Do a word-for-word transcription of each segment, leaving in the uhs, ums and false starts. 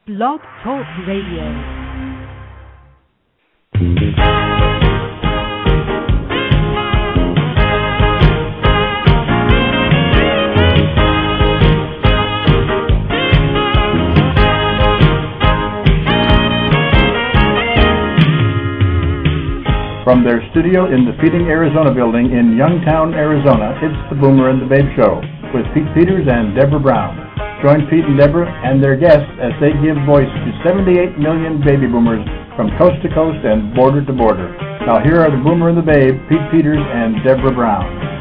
Blog Talk Radio. From their studio in the Feeding Arizona building in Youngtown, Arizona, it's the Boomer and the Babe Show with Pete Peters and Deborah Brown. Join Pete and Deborah and their guests as they give voice to seventy-eight million baby boomers from coast to coast and border to border. Now here are the Boomer and the Babe, Pete Peters and Deborah Brown.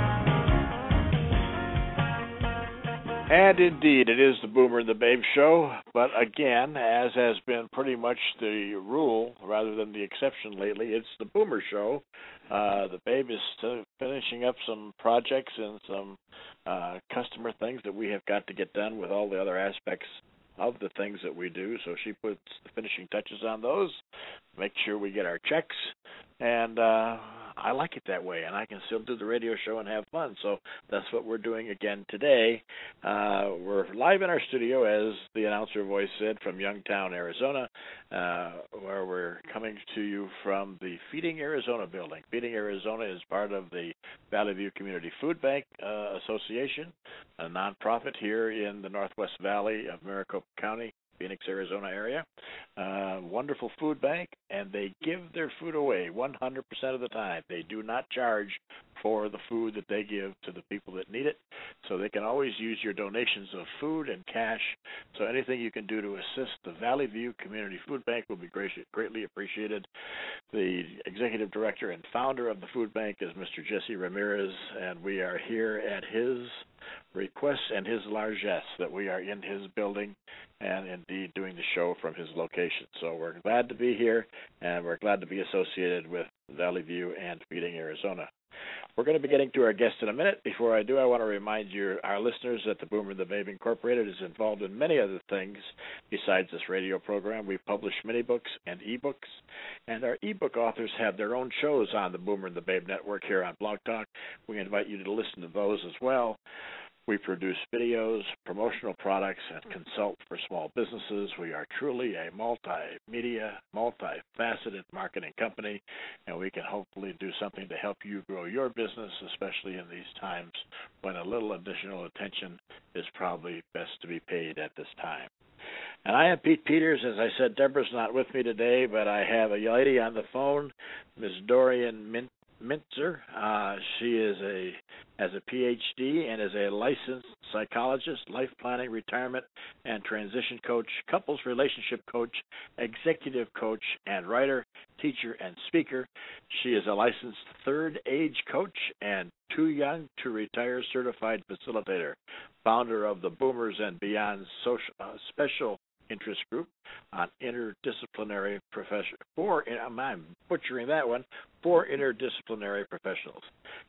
And indeed, it is the Boomer and the Babe Show, but again, as has been pretty much the rule rather than the exception lately, it's the Boomer Show. Uh, the Babe is still finishing up some projects and some uh, customer things that we have got to get done with all the other aspects of the things that we do, so she puts the finishing touches on those, make sure we get our checks, and uh, I like it that way, and I can still do the radio show and have fun, so that's what we're doing again today. Uh, we're live in our studio, as the announcer voice said, from Youngtown, Arizona, uh, where we're coming to you from the Feeding Arizona building. Feeding Arizona is part of the Valley View Community Food Bank uh, Association, a nonprofit here in the Northwest Valley of Maricopa County, Phoenix, Arizona area. Uh, wonderful food bank, and they give their food away one hundred percent of the time. They do not charge for the food that they give to the people that need it, so they can always use your donations of food and cash. So anything you can do to assist the Valley View Community Food Bank will be greatly appreciated. The executive director and founder of the food bank is Mister Jesse Ramirez, and we are here at his request and his largesse that we are in his building and indeed doing the show from his location. So we're glad to be here, and we're glad to be associated with Valley View and Feeding Arizona. We're going to be getting to our guest in a minute. Before I do, I want to remind you, our listeners, that the Boomer and the Babe Incorporated is involved in many other things besides this radio program. We publish mini books and e-books, and our e-book authors have their own shows on the Boomer and the Babe Network here on Blog Talk. We invite you to listen to those as well. We produce videos, promotional products, and consult for small businesses. We are truly a multimedia, multifaceted marketing company, and we can hopefully do something to help you grow your business, especially in these times when a little additional attention is probably best to be paid at this time. And I am Pete Peters. As I said, Deborah's not with me today, but I have a lady on the phone, Miz Dorian Mint. Mintzer. Uh, she is a has a P H D and is a licensed psychologist, life planning, retirement, and transition coach, couples relationship coach, executive coach, and writer, teacher, and speaker. She is a licensed third age coach and Too Young to Retire certified facilitator, founder of the Boomers and Beyond social, uh, special interest group on interdisciplinary profession for I'm butchering that one for interdisciplinary professionals.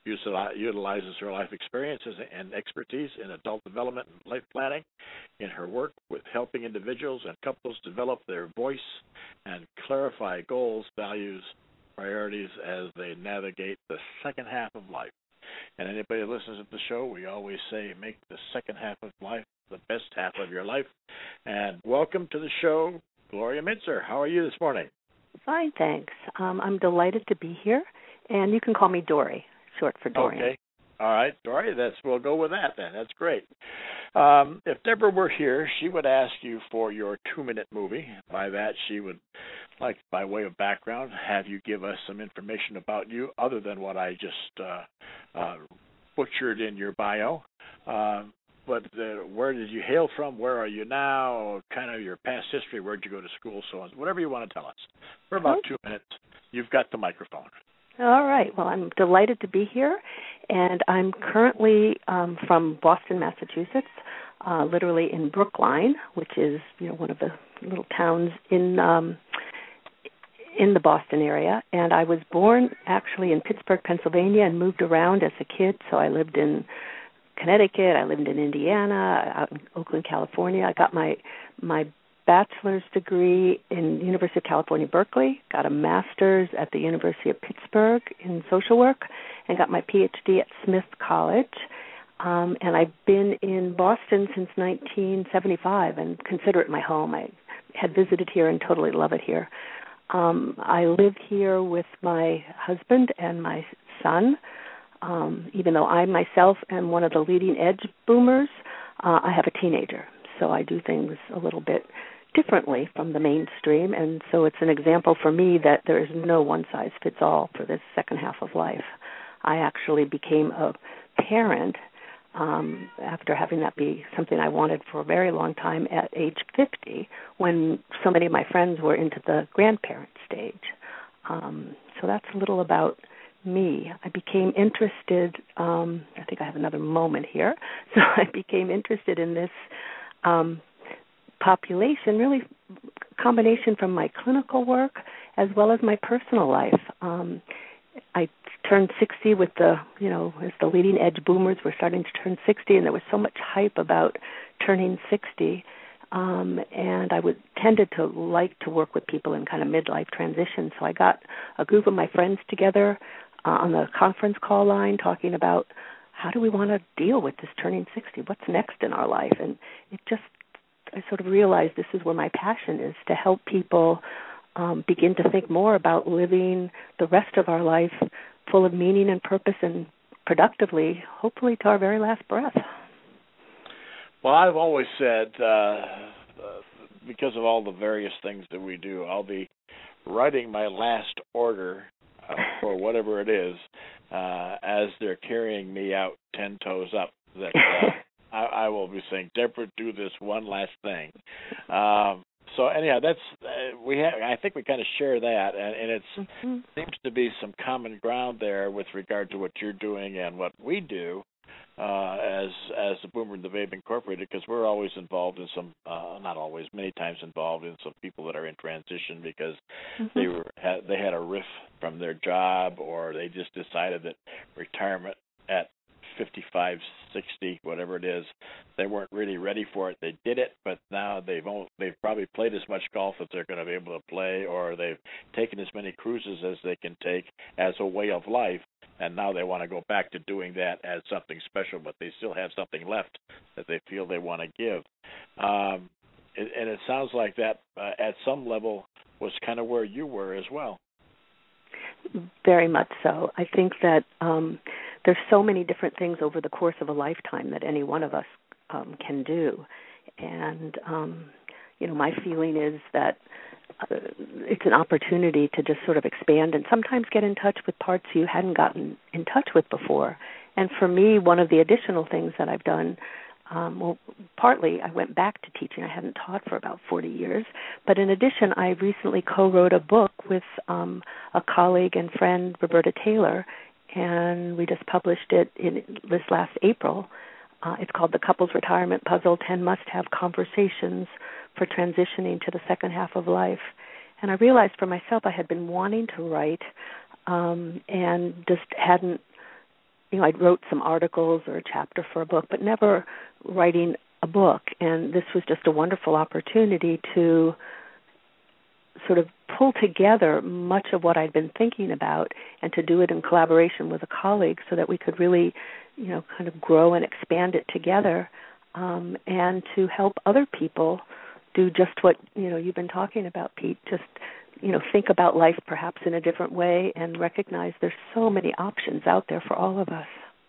Utilizes her life experiences and expertise in adult development and life planning in her work with helping individuals and couples develop their voice and clarify goals, values, priorities as they navigate the second half of life. And anybody that listens to the show, we always say make the second half of life the best half of your life. And welcome to the show, Gloria Mintzer. How are you this morning? Fine, thanks. Um, I'm delighted to be here, and you can call me Dory, short for Dorian. Okay. All right, Dory, that's, we'll go with that then. That's great. Um, if Deborah were here, she would ask you for your two-minute movie. By that, she would, like, by way of background, have you give us some information about you other than what I just uh, uh, butchered in your bio. Um, But uh, where did you hail from? Where are you now? Kind of your past history. Where'd you go to school? So on. Whatever you want to tell us. For about two minutes, you've got the microphone. All right. Well, I'm delighted to be here, and I'm currently um, from Boston, Massachusetts, uh, literally in Brookline, which is you know one of the little towns in um, in the Boston area. And I was born actually in Pittsburgh, Pennsylvania, and moved around as a kid. So I lived in Connecticut, I lived in Indiana, out in Oakland, California. I got my my bachelor's degree in the University of California, Berkeley, got a master's at the University of Pittsburgh in social work, and got my P H D at Smith College. Um, and I've been in Boston since nineteen seventy-five and consider it my home. I had visited here and totally love it here. Um, I live here with my husband and my son. Um, even though I myself am one of the leading edge boomers, uh, I have a teenager, so I do things a little bit differently from the mainstream, and so it's an example for me that there is no one-size-fits-all for this second half of life. I actually became a parent um, after having that be something I wanted for a very long time at age fifty, when so many of my friends were into the grandparent stage. Um, so that's a little about me. I became interested, um, I think I have another moment here, so I became interested in this um, population, really a combination from my clinical work as well as my personal life. Um, I turned sixty with the, you know, as the leading edge boomers were starting to turn sixty, and there was so much hype about turning sixty. Um, and I would tended to like to work with people in kind of midlife transition. So I got a group of my friends together uh, on the conference call line talking about how do we want to deal with this turning sixty? What's next in our life? And it just, I sort of realized this is where my passion is, to help people um, begin to think more about living the rest of our life full of meaning and purpose and productively, hopefully to our very last breath. Well, I've always said, uh, uh, because of all the various things that we do, I'll be writing my last order uh, for whatever it is uh, as they're carrying me out ten toes up. That uh, I, I will be saying, Deborah, do this one last thing. Um, so anyhow, that's uh, we have. I think we kind of share that, and, and it mm-hmm. seems to be some common ground there with regard to what you're doing and what we do. Uh, as as the Boomer and the Babe Incorporated, because we're always involved in some, uh, not always, many times involved in some people that are in transition because mm-hmm. they were had, they had a riff from their job, or they just decided that retirement at fifty-five, sixty, whatever it is, they weren't really ready for it. They did it, but now they've only, they've probably played as much golf as they're going to be able to play, or they've taken as many cruises as they can take as a way of life. And now they want to go back to doing that as something special, but they still have something left that they feel they want to give. Um, it, and it sounds like that uh, at some level was kind of where you were as well. Very much so. I think that um, there's so many different things over the course of a lifetime that any one of us um, can do. And, um, you know, my feeling is that Uh, it's an opportunity to just sort of expand and sometimes get in touch with parts you hadn't gotten in touch with before. And for me, one of the additional things that I've done, um, well, partly I went back to teaching. I hadn't taught for about forty years. But in addition, I recently co-wrote a book with um, a colleague and friend, Roberta Taylor, and we just published it in this last April. Uh, it's called The Couples Retirement Puzzle, ten Must-Have Conversations for Transitioning to the Second Half of Life. And I realized for myself I had been wanting to write um, and just hadn't, you know, I wrote some articles or a chapter for a book, but never writing a book. And this was just a wonderful opportunity to sort of pull together much of what I'd been thinking about and to do it in collaboration with a colleague so that we could really, you know, kind of grow and expand it together um, and to help other people do just what, you know, you've been talking about, Pete, just, you know, think about life perhaps in a different way and recognize there's so many options out there for all of us.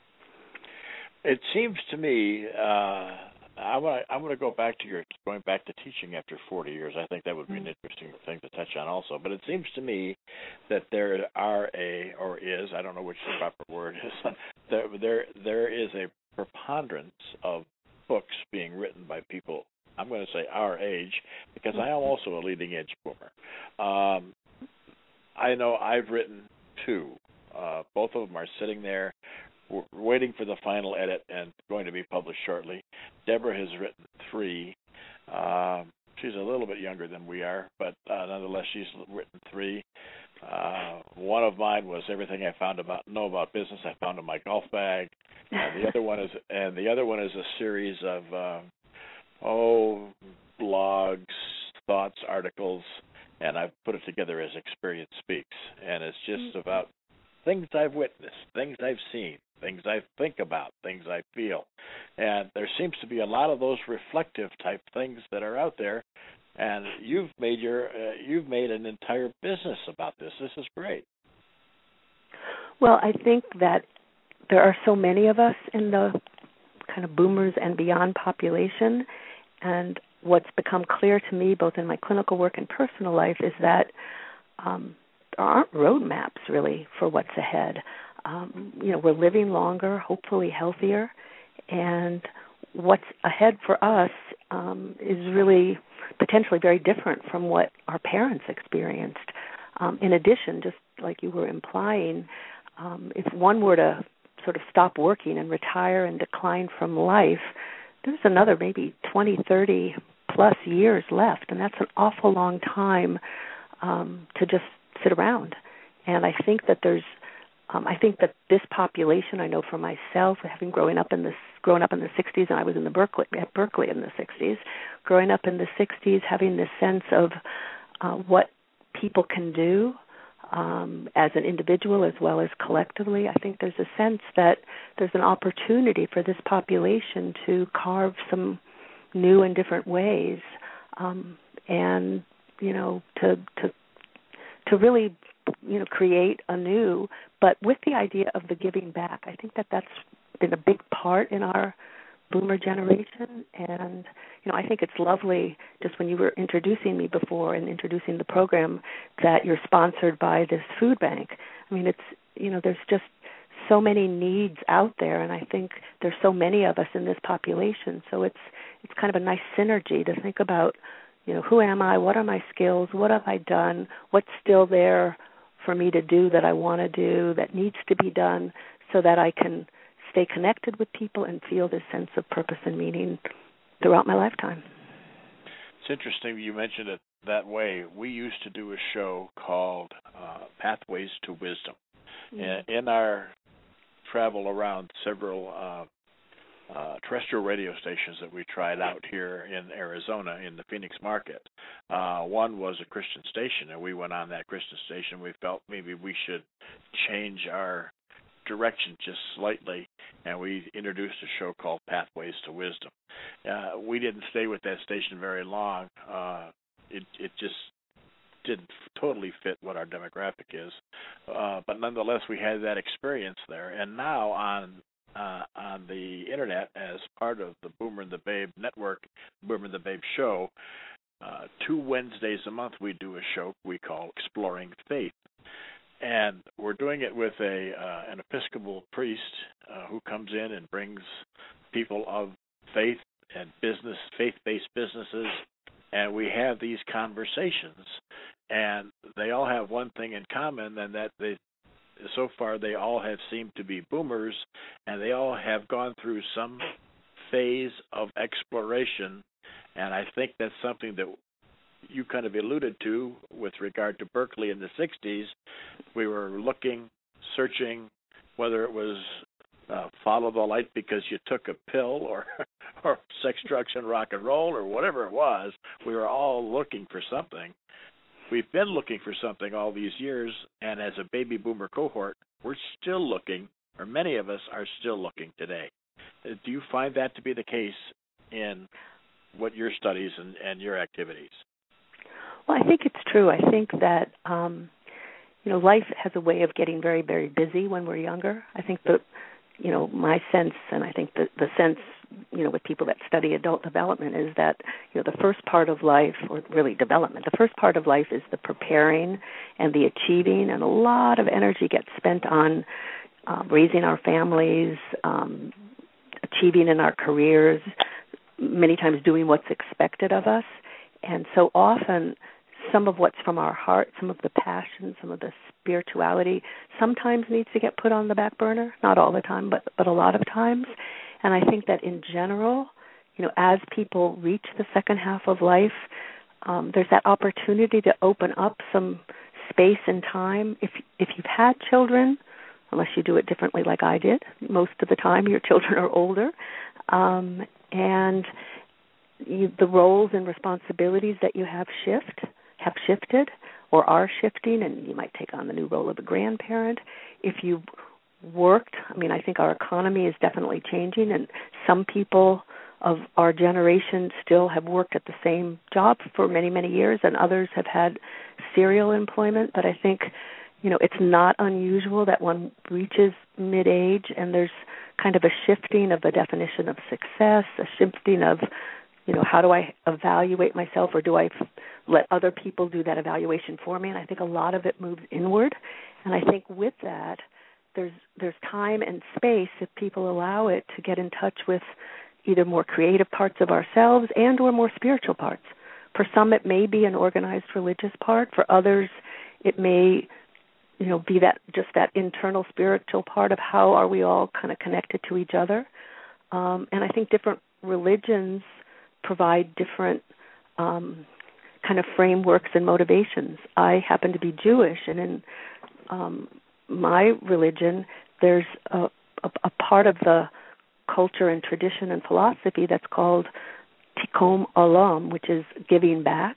It seems to me, uh, I want to I want to go back to your going back to teaching after forty years. I think that would be an interesting thing to touch on also. But it seems to me that there are a, or is, I don't know which the proper word is, there there there is a preponderance of books being written by people, I'm going to say our age, because I am also a leading edge boomer. Um, I know I've written two. Uh, both of them are sitting there We're waiting for the final edit and going to be published shortly. Deborah has written three. Uh, she's a little bit younger than we are, but uh, nonetheless, she's written three. Uh, one of mine was everything I found about know about business I found in my golf bag, and the other one is and the other one is a series of uh, oh blogs, thoughts, articles, and I've put it together as Experience Speaks, and it's just about things I've witnessed, things I've seen, things I think about, things I feel. And there seems to be a lot of those reflective type things that are out there, and you've made your uh, you've made an entire business about this. This is great. Well, I think that there are so many of us in the kind of boomers and beyond population, and what's become clear to me, both in my clinical work and personal life, is that um, there aren't roadmaps really for what's ahead. Um, you know, we're living longer, hopefully healthier, and what's ahead for us um, is really potentially very different from what our parents experienced. Um, in addition, just like you were implying, um, if one were to sort of stop working and retire and decline from life, there's another maybe twenty, thirty plus years left, and that's an awful long time um, to just sit around. And I think that there's, um, I think that this population, I know for myself, having growing up in this, growing up in the sixties, and I was in the Berkeley at Berkeley in the sixties, growing up in the sixties, having this sense of uh, what people can do um, as an individual as well as collectively. I think there's a sense that there's an opportunity for this population to carve some new and different ways, um, and you know, to to to really, you know, create anew, but with the idea of the giving back. I think that that's been a big part in our boomer generation, and you know, I think it's lovely, just when you were introducing me before and introducing the program, that you're sponsored by this food bank. I mean, it's, you know, there's just so many needs out there, and I think there's so many of us in this population, so it's it's kind of a nice synergy to think about, you know, who am I, what are my skills, what have I done, what's still there for me to do that I want to do, that needs to be done, so that I can stay connected with people and feel this sense of purpose and meaning throughout my lifetime. It's interesting you mentioned it that way. We used to do a show called uh, Pathways to Wisdom. Mm-hmm. In our travel around several uh, uh, terrestrial radio stations that we tried out here in Arizona in the Phoenix market, uh, one was a Christian station, and we went on that Christian station. We felt maybe we should change our direction just slightly, and we introduced a show called Pathways to Wisdom. Uh, we didn't stay with that station very long. Uh, it, it just didn't totally fit what our demographic is, uh, but nonetheless, we had that experience there. And now on uh, on the internet, as part of the Boomer and the Babe network, Boomer and the Babe show, uh, two Wednesdays a month we do a show we call Exploring Faith. And we're doing it with a uh, an Episcopal priest uh, who comes in and brings people of faith and business, faith-based businesses, and we have these conversations. And they all have one thing in common, and that they, so far they all have seemed to be boomers, and they all have gone through some phase of exploration. And I think that's something that you kind of alluded to with regard to Berkeley in the sixties. We were looking, searching, whether it was uh, follow the light because you took a pill, or or sex, drugs, and rock and roll, or whatever it was. We were all looking for something. We've been looking for something all these years, and as a baby boomer cohort, we're still looking, or many of us are still looking today. Do you find that to be the case in what your studies and, and your activities? Well, I think it's true. I think that, um, you know, life has a way of getting very, very busy when we're younger. I think that, you know, my sense, and I think the, the sense, you know, with people that study adult development is that, you know, the first part of life, or really development, the first part of life is the preparing and the achieving, and a lot of energy gets spent on uh, raising our families, um, achieving in our careers, many times doing what's expected of us. And so often, some of what's from our heart, some of the passion, some of the spirituality, sometimes needs to get put on the back burner. Not all the time, but but a lot of times. And I think that in general, you know, as people reach the second half of life, um, there's that opportunity to open up some space and time. If if you've had children, unless you do it differently like I did, most of the time your children are older, um, and You, the roles and responsibilities that you have shift, have shifted or are shifting, and you might take on the new role of a grandparent. If you've worked, I mean, I think our economy is definitely changing, and some people of our generation still have worked at the same job for many, many years, and others have had serial employment. But I think, you know, it's not unusual that one reaches mid-age and there's kind of a shifting of the definition of success, a shifting of, you know, how do I evaluate myself, or do I f- let other people do that evaluation for me? And I think a lot of it moves inward. And I think with that, there's there's time and space, if people allow it, to get in touch with either more creative parts of ourselves and or more spiritual parts. For some, it may be an organized religious part. For others, it may, you know, be that just that internal spiritual part of how are we all kind of connected to each other. Um, and I think different religions provide different um, kind of frameworks and motivations. I happen to be Jewish, and in um, my religion, there's a, a, a part of the culture and tradition and philosophy that's called tikkun olam, which is giving back,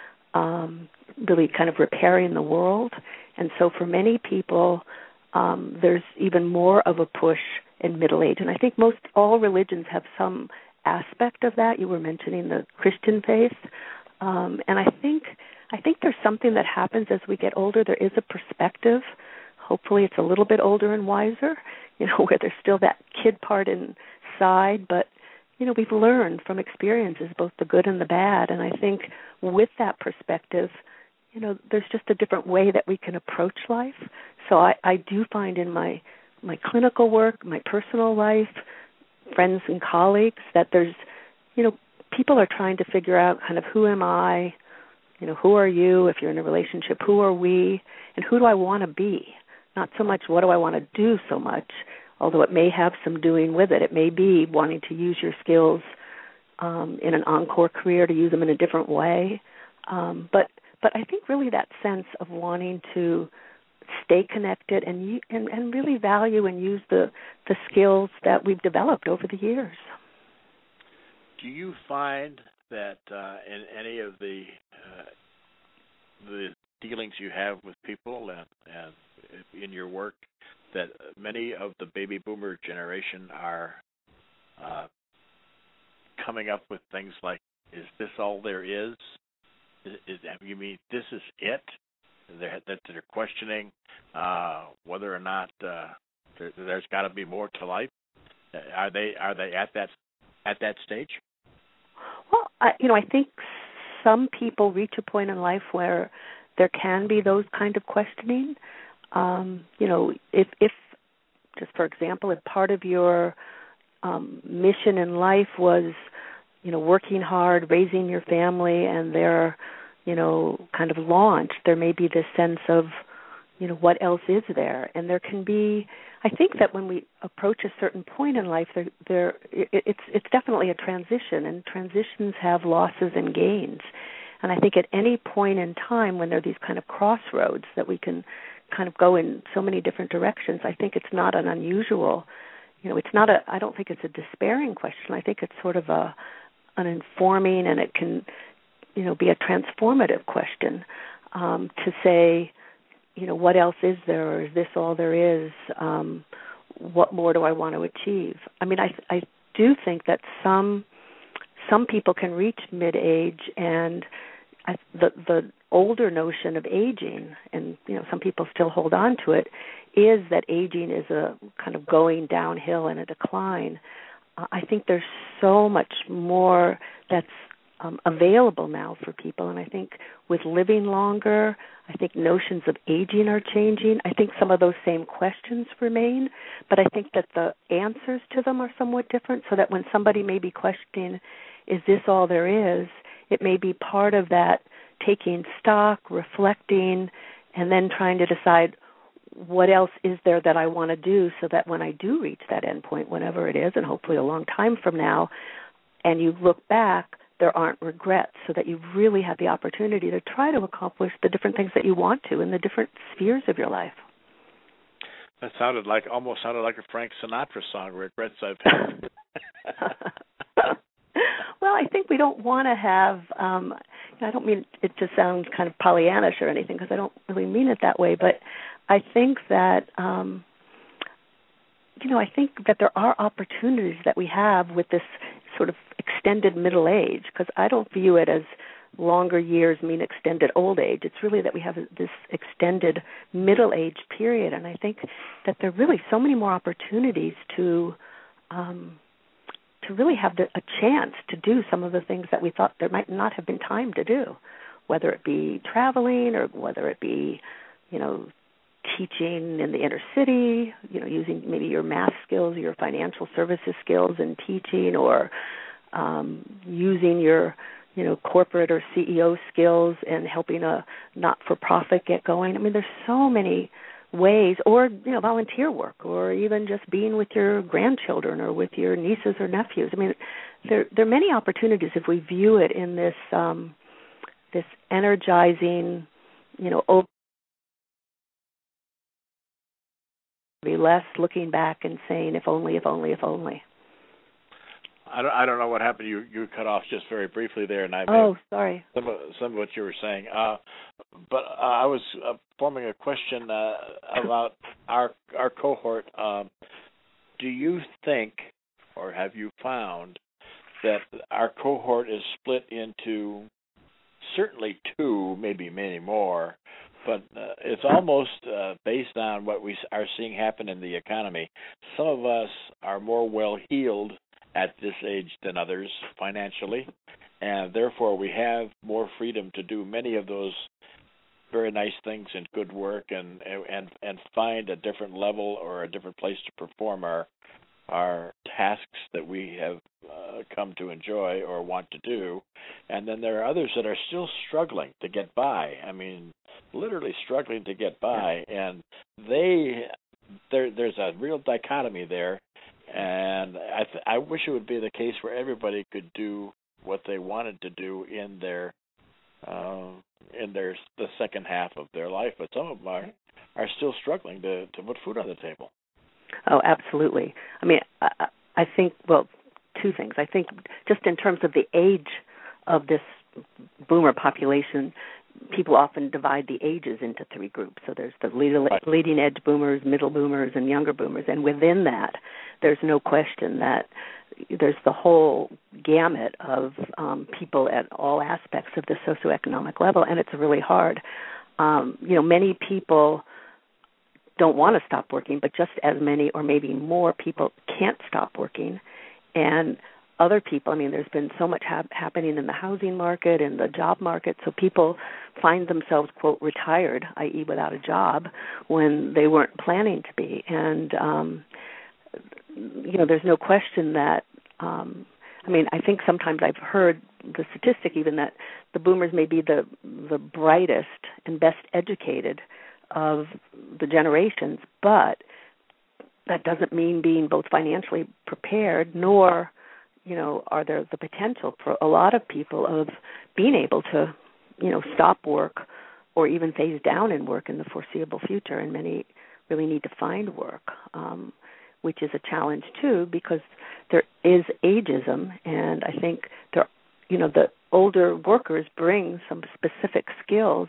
um, really kind of repairing the world. And so for many people, um, there's even more of a push in middle age. And I think most all religions have some aspect of that. You were mentioning the Christian faith. Um, and I think I think there's something that happens as we get older. There is a perspective. Hopefully it's a little bit older and wiser, you know, where there's still that kid part inside. But, you know, we've learned from experiences, both the good and the bad. And I think with that perspective, you know, there's just a different way that we can approach life. So I, I do find in my, my clinical work, my personal life, friends and colleagues, that there's, you know, people are trying to figure out kind of who am I, you know, who are you if you're in a relationship, who are we, and who do I want to be? Not so much what do I want to do so much, although it may have some doing with it. It may be wanting to use your skills um, in an encore career, to use them in a different way. Um, but but I think really that sense of wanting to stay connected and and, and really value and use the, the skills that we've developed over the years. Do you find that uh, in any of the uh, the dealings you have with people and, and in your work that many of the baby boomer generation are uh, coming up with things like, is this all there is? Is, is you mean this is it? They're, that they're questioning uh, whether or not uh, there, there's got to be more to life. Are they are they at that at that stage? Well, I, you know, I think some people reach a point in life where there can be those kind of questioning. Um, you know, if, if, just for example, if part of your um, mission in life was, you know, working hard, raising your family, and they're, you know, kind of launched, there may be this sense of, you know, what else is there? And there can be, I think that when we approach a certain point in life, there, there, it, it's it's definitely a transition, and transitions have losses and gains. And I think at any point in time when there are these kind of crossroads that we can kind of go in so many different directions, I think it's not an unusual, you know, it's not a, I don't think it's a despairing question. I think it's sort of a, an informing, and it can, you know, be a transformative question um, to say, you know, what else is there, or is this all there is? Um, what more do I want to achieve? I mean, I I do think that some some people can reach mid-age, and I, the the older notion of aging, and you know, some people still hold on to it, is that aging is a kind of going downhill and a decline. Uh, I think there's so much more that's Um, available now for people. And I think with living longer, I think notions of aging are changing. I think some of those same questions remain, but I think that the answers to them are somewhat different, so that when somebody may be questioning, is this all there is, it may be part of that taking stock, reflecting, and then trying to decide what else is there that I want to do, so that when I do reach that end point, whenever it is, and hopefully a long time from now, and you look back, there aren't regrets, so that you really have the opportunity to try to accomplish the different things that you want to in the different spheres of your life. That sounded like, almost sounded like a Frank Sinatra song, Regrets I've Had. Well, I think we don't want to have, um, I don't mean it to sound kind of Pollyannish or anything, because I don't really mean it that way, but I think that, um, you know, I think that there are opportunities that we have with this sort of extended middle age, because I don't view it as longer years mean extended old age. It's really that we have this extended middle age period, and I think that there are really so many more opportunities to um, to really have the, a chance to do some of the things that we thought there might not have been time to do, whether it be traveling or whether it be, you know, teaching in the inner city, you know, using maybe your math skills, your financial services skills in teaching, or um, using your, you know, corporate or C E O skills and helping a not-for-profit get going. I mean, there's so many ways, or, you know, volunteer work, or even just being with your grandchildren or with your nieces or nephews. I mean, there there are many opportunities if we view it in this um, this energizing, you know, open, be less looking back and saying, if only, if only, if only. I don't, I don't know what happened. You you cut off just very briefly there, and I oh sorry some of, some of what you were saying. Uh, but uh, I was uh, forming a question uh, about our our cohort. Um, do you think, or have you found, that our cohort is split into certainly two, maybe many more, but uh, it's almost uh, based on what we are seeing happen in the economy. Some of us are more well-heeled at this age than others financially, and therefore we have more freedom to do many of those very nice things and good work, and and and find a different level or a different place to perform our our tasks that we have uh, come to enjoy or want to do. And then there are others that are still struggling to get by. I mean, literally struggling to get by, and they there there's a real dichotomy there. And I th- I wish it would be the case where everybody could do what they wanted to do in their uh, in their the second half of their life, but some of them are, are still struggling to, to put food on the table. Oh, absolutely. I mean, I, I think, well, two things. I think just in terms of the age of this boomer population, people often divide the ages into three groups. So there's the leading edge boomers, middle boomers, and younger boomers. And within that, there's no question that there's the whole gamut of um, people at all aspects of the socioeconomic level, and it's really hard. Um, you know, many people don't want to stop working, but just as many or maybe more people can't stop working. And other people, I mean, there's been so much ha- happening in the housing market and the job market, so people find themselves, quote, retired, that is without a job, when they weren't planning to be. And, um, you know, there's no question that, um, I mean, I think sometimes I've heard the statistic even that the boomers may be the the brightest and best educated of the generations, but that doesn't mean being both financially prepared, nor, you know, are there the potential for a lot of people of being able to, you know, stop work or even phase down in work in the foreseeable future. And many really need to find work, um, which is a challenge too, because there is ageism, and I think there, you know, the older workers bring some specific skills.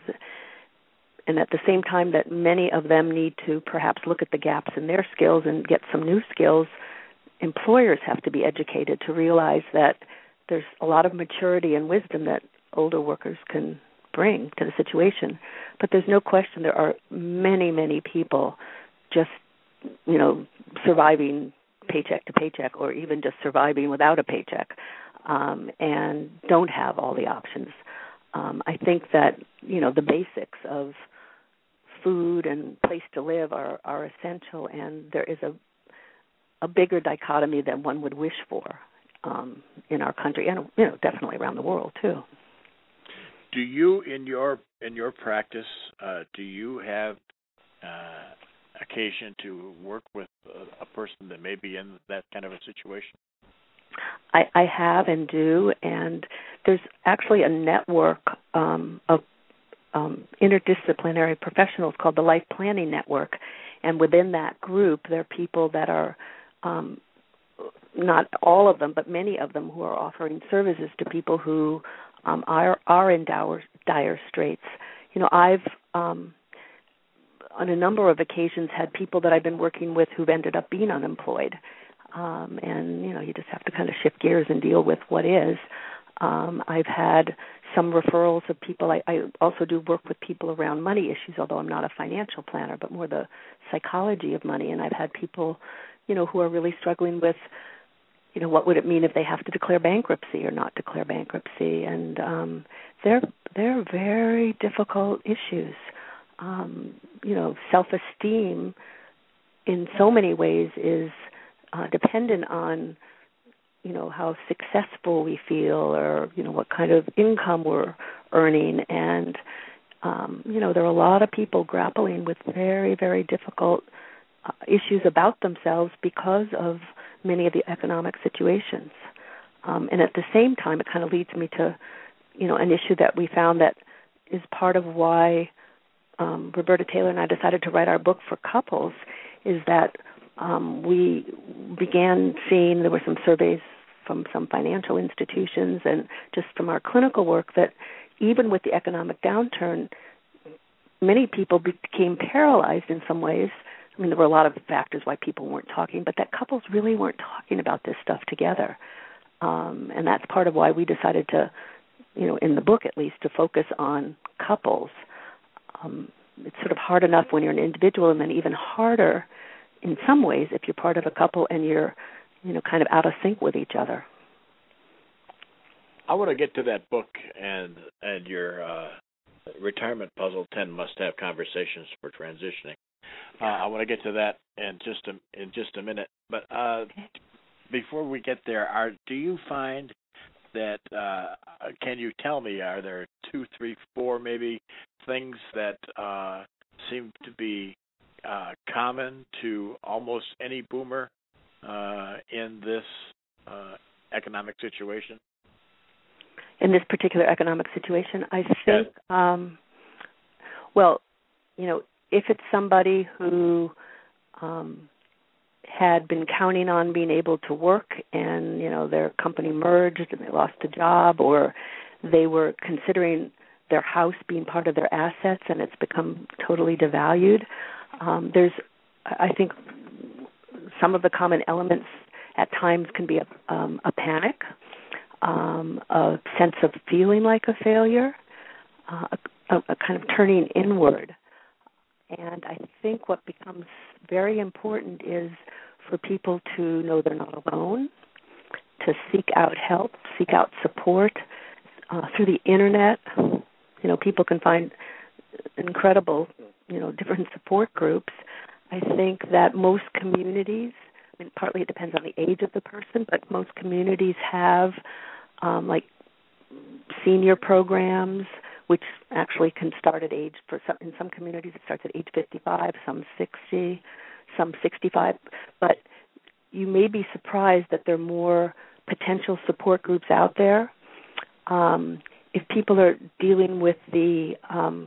And at the same time that many of them need to perhaps look at the gaps in their skills and get some new skills, employers have to be educated to realize that there's a lot of maturity and wisdom that older workers can bring to the situation. But there's no question there are many, many people just, you know, surviving paycheck to paycheck, or even just surviving without a paycheck, um, and don't have all the options. Um, I think that, you know, the basics of food and place to live are, are essential, and there is a a bigger dichotomy than one would wish for um, in our country, and, you know, definitely around the world too. Do you, in your in your practice, uh, do you have uh, occasion to work with a, a person that may be in that kind of a situation? I, I have and do, and there's actually a network um, of um, interdisciplinary professionals called the Life Planning Network, and within that group there are people that are, um, not all of them, but many of them, who are offering services to people who um, are, are in dire, dire straits. You know, I've um, on a number of occasions had people that I've been working with who've ended up being unemployed. um, and you know you just have to kind of shift gears and deal with what is. Um, I've had some referrals of people. I, I also do work with people around money issues, although I'm not a financial planner, but more the psychology of money. And I've had people, you know, who are really struggling with, you know, what would it mean if they have to declare bankruptcy or not declare bankruptcy? And um, they're they're very difficult issues. Um, you know, self-esteem in so many ways is uh, dependent on, you know, how successful we feel or, you know, what kind of income we're earning. And, um, you know, there are a lot of people grappling with very, very difficult uh, issues about themselves because of many of the economic situations. Um, and at the same time, it kind of leads me to, you know, an issue that we found that is part of why um, Roberta Taylor and I decided to write our book for couples, is that um, we began seeing, there were some surveys from some financial institutions and just from our clinical work, that even with the economic downturn, many people became paralyzed in some ways. I mean, there were a lot of factors why people weren't talking, but that couples really weren't talking about this stuff together. Um, and that's part of why we decided to, you know, in the book at least, to focus on couples. Um, it's sort of hard enough when you're an individual, and then even harder in some ways if you're part of a couple and you're, you know, kind of out of sync with each other. I want to get to that book and and your uh, retirement puzzle, ten must-have conversations for transitioning. Uh, I want to get to that in just a, in just a minute. But uh, before we get there, are, do you find that, uh, can you tell me, are there two, three, four maybe things that uh, seem to be uh, common to almost any boomer uh, in this uh, economic situation? In this particular economic situation, I think, um, well, you know, if it's somebody who um, had been counting on being able to work and, you know, their company merged and they lost a job, or they were considering their house being part of their assets and it's become totally devalued, um, there's, I think, some of the common elements at times can be a, um, a panic, um, a sense of feeling like a failure, uh, a, a kind of turning inward. And I think what becomes very important is for people to know they're not alone, to seek out help, seek out support uh, through the Internet. You know, people can find incredible, you know, different support groups. I think that most communities, I mean, partly it depends on the age of the person, but most communities have um, like senior programs, which actually can start at age, for some, in some communities it starts at age fifty-five, some sixty, some sixty-five. But you may be surprised that there are more potential support groups out there. Um, if people are dealing with the um,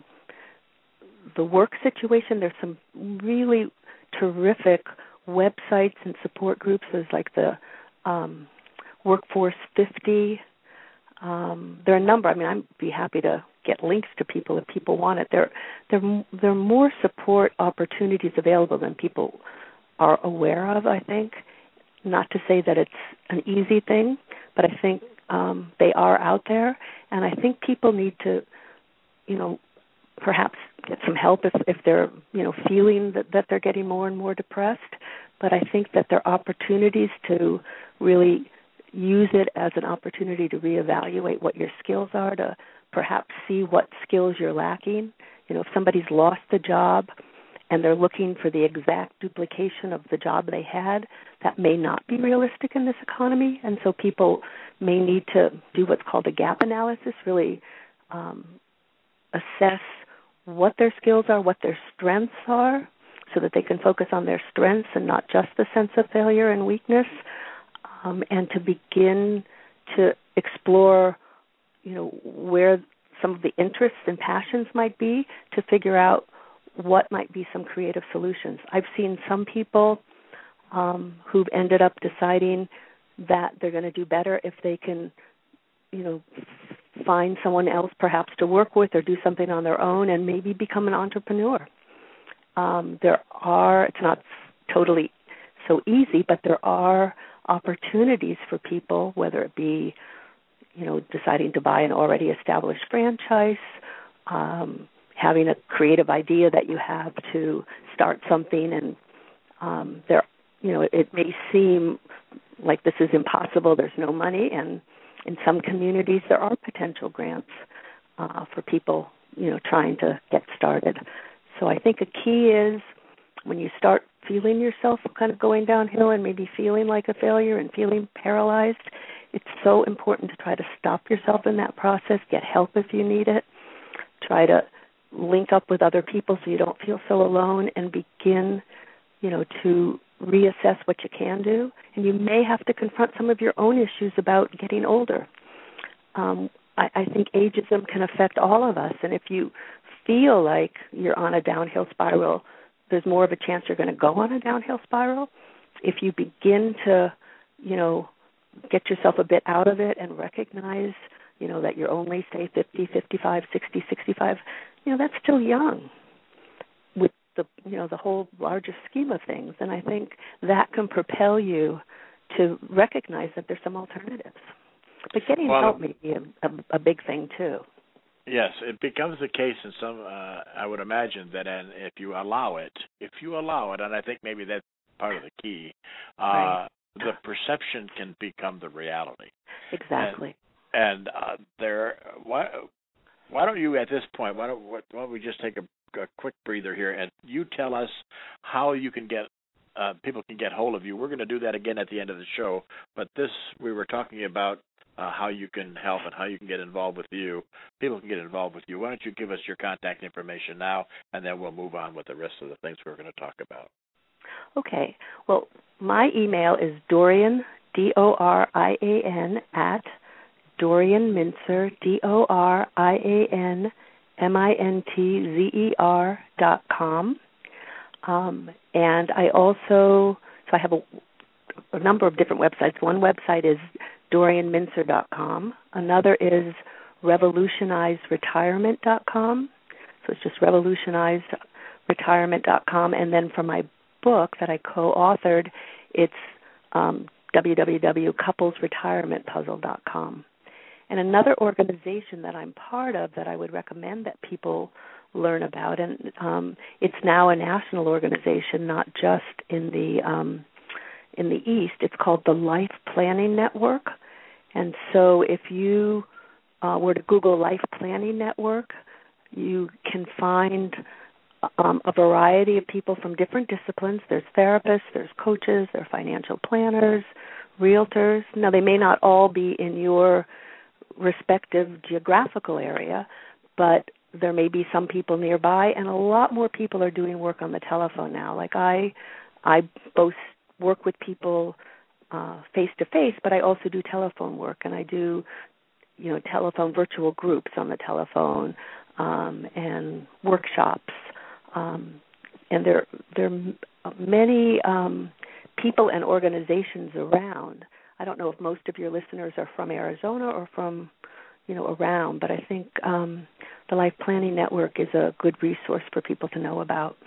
the work situation, there's some really terrific websites and support groups. There's like the um, Workforce fifty. Um, there are a number. I mean, I'd be happy to get links to people if people want it. There, there, there are more support opportunities available than people are aware of, I think. Not to say that it's an easy thing, but I think um, they are out there. And I think people need to, you know, perhaps get some help if, if they're, you know, feeling that, that they're getting more and more depressed. But I think that there are opportunities to really use it as an opportunity to reevaluate what your skills are, to perhaps see what skills you're lacking. You know, if somebody's lost the job and they're looking for the exact duplication of the job they had, that may not be realistic in this economy. And so people may need to do what's called a gap analysis, really um, assess what their skills are, what their strengths are, so that they can focus on their strengths and not just the sense of failure and weakness, um, and to begin to explore, you know, where some of the interests and passions might be, to figure out what might be some creative solutions. I've seen some people um, who've ended up deciding that they're going to do better if they can, you know, find someone else perhaps to work with or do something on their own and maybe become an entrepreneur. Um, there are, it's not totally so easy, but there are opportunities for people, whether it be, you know, deciding to buy an already established franchise, um, having a creative idea that you have to start something, and um, there, you know, it, it may seem like this is impossible, there's no money, and in some communities there are potential grants uh, for people, you know, trying to get started. So I think a key is when you start feeling yourself kind of going downhill and maybe feeling like a failure and feeling paralyzed, it's so important to try to stop yourself in that process, get help if you need it, try to link up with other people so you don't feel so alone, and begin, you know, to reassess what you can do. And you may have to confront some of your own issues about getting older. Um, I, I think ageism can affect all of us, and if you feel like you're on a downhill spiral, there's more of a chance you're going to go on a downhill spiral. If you begin to, you know, get yourself a bit out of it and recognize, you know, that you're only, say, fifty, fifty-five, sixty, sixty-five, you know, that's still young with the, you know, the whole larger scheme of things. And I think that can propel you to recognize that there's some alternatives. But getting well, help may be a, a, a big thing, too. Yes, it becomes the case in some, uh, I would imagine that, and if you allow it, if you allow it, and I think maybe that's part of the key, uh, right. the perception can become the reality. Exactly. And, and uh, there, why, why don't you at this point, why don't, why don't we just take a, a quick breather here, and you tell us how you can get, uh, people can get hold of you. We're going to do that again at the end of the show, but this, we were talking about Uh, how you can help and how you can get involved with you. People can get involved with you. Why don't you give us your contact information now, and then we'll move on with the rest of the things we're going to talk about. Okay. Well, my email is Dorian, D O R I A N, at Dorian Mintzer, D O R I A N M I N T Z E R dot com. Um, and I also, so I have a, a number of different websites. One website is Dorian Mintzer dot com. Another is Revolutionize Retirement dot com. So it's just Revolutionize Retirement dot com. And then for my book that I co-authored, it's um, w w w dot couples retirement puzzle dot com. And another organization that I'm part of that I would recommend that people learn about, and um, it's now a national organization, not just in the um, in the East. It's called the Life Planning Network. And so if you uh, were to Google Life Planning Network, you can find um, a variety of people from different disciplines. There's therapists, there's coaches, there are financial planners, realtors. Now, they may not all be in your respective geographical area, but there may be some people nearby, and a lot more people are doing work on the telephone now. Like I, I both work with people uh, face-to-face, but I also do telephone work, and I do, you know, telephone virtual groups on the telephone um, and workshops. Um, and there, there are many um, people and organizations around. I don't know if most of your listeners are from Arizona or from, you know, around, but I think um, the Life Planning Network is a good resource for people to know about.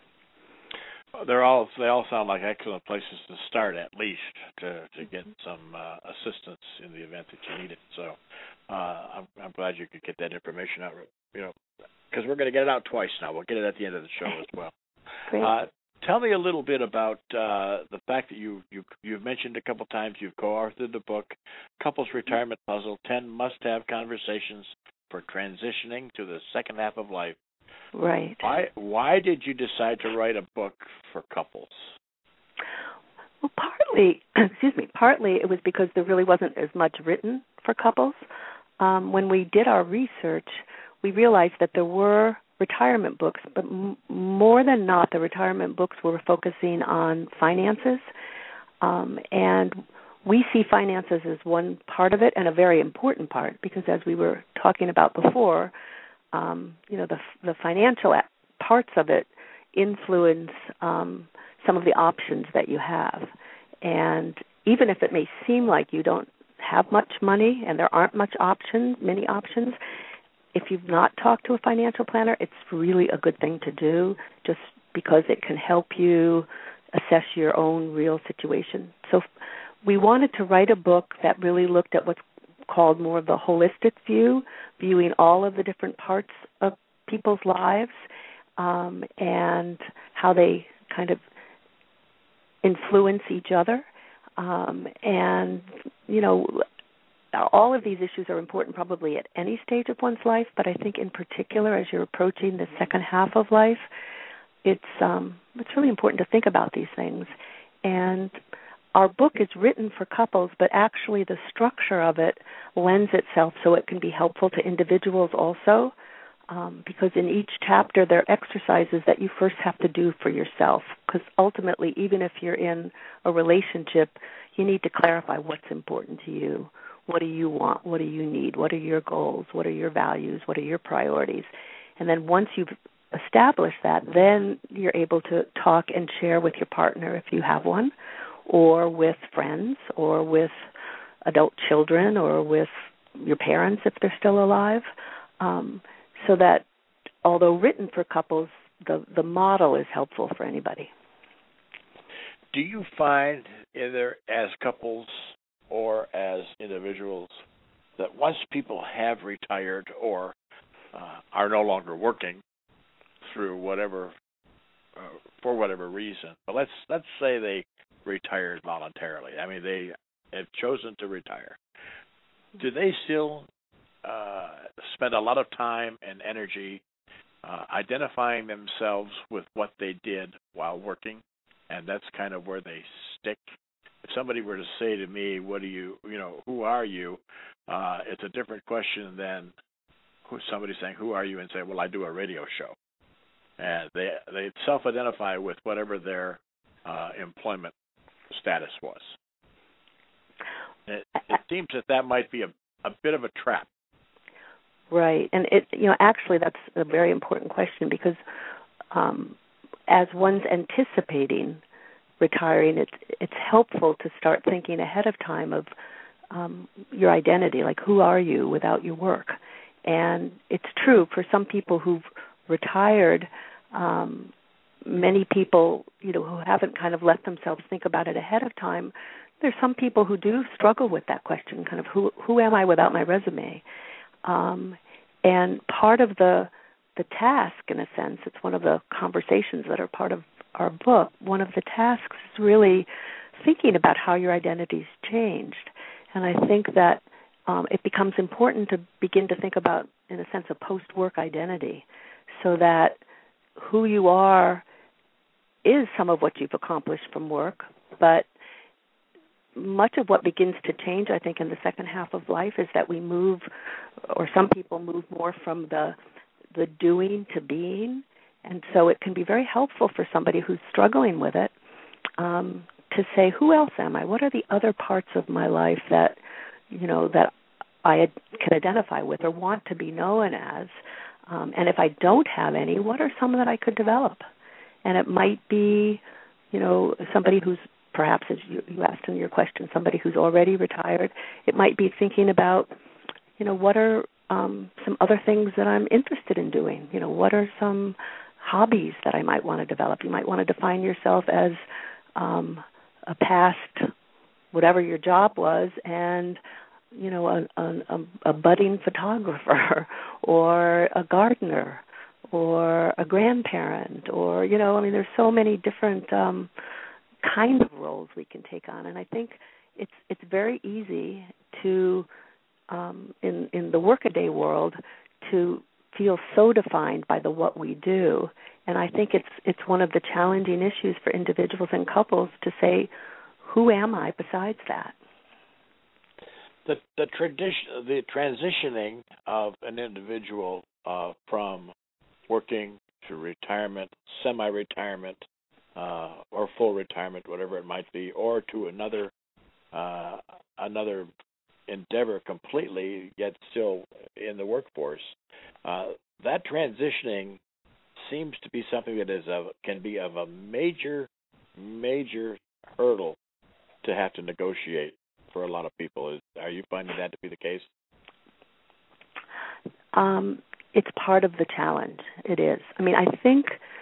They're all they all sound like excellent places to start, at least to to get some uh, assistance in the event that you need it. So uh, I'm, I'm glad you could get that information out. You know, because we're going to get it out twice now. We'll get it at the end of the show as well. Great. Uh, tell me a little bit about uh, the fact that you you you've mentioned a couple times you've co-authored the book, Couples Retirement Puzzle: ten Must-Have Conversations for Transitioning to the Second Half of Life. Right. Why why did you decide to write a book for couples? Well, partly, excuse me, partly it was because there really wasn't as much written for couples. Um, when we did our research, we realized that there were retirement books, but m- more than not, the retirement books were focusing on finances. Um, and we see finances as one part of it and a very important part because, as we were talking about before, Um, you know, the the financial parts of it influence um, some of the options that you have. And even if it may seem like you don't have much money and there aren't much options, many options, if you've not talked to a financial planner, it's really a good thing to do just because it can help you assess your own real situation. So we wanted to write a book that really looked at what's called more of the holistic view, viewing all of the different parts of people's lives um, and how they kind of influence each other. Um, and, you know, all of these issues are important probably at any stage of one's life, but I think in particular as you're approaching the second half of life, it's um, it's really important to think about these things. And our book is written for couples, but actually the structure of it lends itself so it can be helpful to individuals also, um, because in each chapter there are exercises that you first have to do for yourself, because ultimately even if you're in a relationship, you need to clarify what's important to you. What do you want? What do you need? What are your goals? What are your values? What are your priorities? And then once you've established that, then you're able to talk and share with your partner if you have one, or with friends, or with adult children, or with your parents if they're still alive, um, so that although written for couples, the, the model is helpful for anybody. Do you find either as couples or as individuals that once people have retired or uh, are no longer working through whatever, uh, for whatever reason, but let's let's say they retired voluntarily. I mean, they have chosen to retire. Do they still uh, spend a lot of time and energy uh, identifying themselves with what they did while working, and that's kind of where they stick? If somebody were to say to me, "What do you, you know, who are you?" Uh, it's a different question than who, somebody saying, "Who are you?" and say, "Well, I do a radio show," and they they self-identify with whatever their uh, employment status was. It, it seems that that might be a, a bit of a trap. Right, and it you know actually that's a very important question, because um, as one's anticipating retiring, it's it's helpful to start thinking ahead of time of um, your identity, like who are you without your work. And it's true for some people who've retired. Um, many people, you know, who haven't kind of let themselves think about it ahead of time. There's some people who do struggle with that question, kind of who who am I without my resume? Um, and part of the the task, in a sense, it's one of the conversations that are part of our book. One of the tasks is really thinking about how your identity's changed. And I think that um, it becomes important to begin to think about, in a sense, a post-work identity, so that who you are is some of what you've accomplished from work, but much of what begins to change, I think, in the second half of life is that we move, or some people move more from the the doing to being. And so it can be very helpful for somebody who's struggling with it um, to say, who else am I? What are the other parts of my life that, you know, that I can identify with or want to be known as? Um, and if I don't have any, what are some that I could develop? And it might be, you know, somebody who's perhaps, as you, you asked in your question, somebody who's already retired. It might be thinking about, you know, what are um, some other things that I'm interested in doing? You know, what are some hobbies that I might want to develop? You might want to define yourself as um, a past, whatever your job was, and, you know, a, a, a budding photographer or a gardener or a grandparent, or, you know, I mean, there's so many different um, kinds of roles we can take on. And I think it's it's very easy to, um, in, in the workaday world, to feel so defined by the what we do. And I think it's it's one of the challenging issues for individuals and couples to say, who am I besides that? The the tradition, the transitioning of an individual uh, from working to retirement, semi-retirement, uh, or full retirement, whatever it might be, or to another uh, another endeavor completely, yet still in the workforce. Uh, that transitioning seems to be something that is of, can be of a major, major hurdle to have to negotiate for a lot of people. Are you finding that to be the case? Um, it's part of the challenge. It is. I mean, I think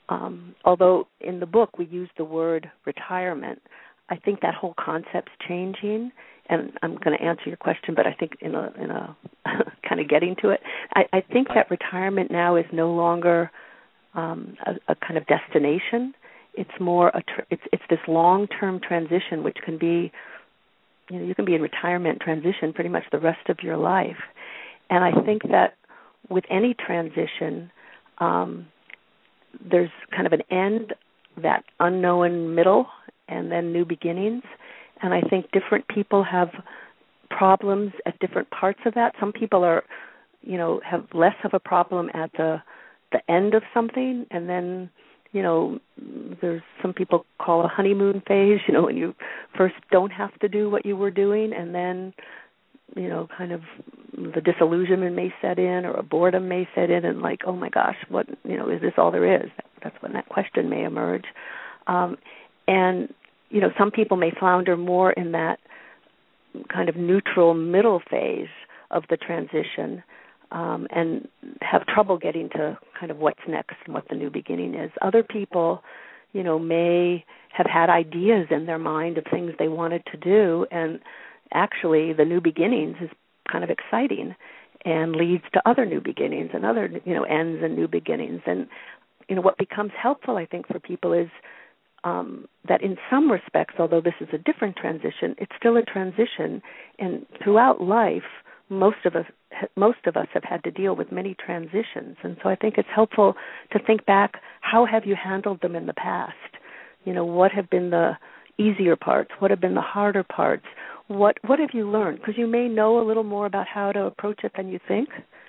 um, although in the book we use the word retirement, I think that whole concept's changing. And I'm going to answer your question, but I think in a, in a kind of getting to it, I, I think that retirement now is no longer um, a, a kind of destination. It's more a tr- it's it's this long-term transition, which can be, you know, you can be in retirement transition pretty much the rest of your life. And I think that with any transition, um, there's kind of an end, that unknown middle, and then new beginnings. And I think different people have problems at different parts of that. Some people are, you know, have less of a problem at the the end of something, and then, you know, there's some people call a honeymoon phase, you know, when you first don't have to do what you were doing, and then, you know, kind of the disillusionment may set in, or a boredom may set in, and like, oh my gosh, what, you know, is this all there is? That's when that question may emerge. Um, and you know, some people may flounder more in that kind of neutral middle phase of the transition, um, and have trouble getting to kind of what's next and what the new beginning is. Other people, you know, may have had ideas in their mind of things they wanted to do, and actually the new beginnings is kind of exciting and leads to other new beginnings and other, you know, ends and new beginnings. And, you know, what becomes helpful, I think, for people is Um, that in some respects, although this is a different transition, it's still a transition, and throughout life, most of us most of us have had to deal with many transitions, and so I think it's helpful to think back, how have you handled them in the past? You know, what have been the easier parts? What have been the harder parts? What what have you learned? Because you may know a little more about how to approach it than you think,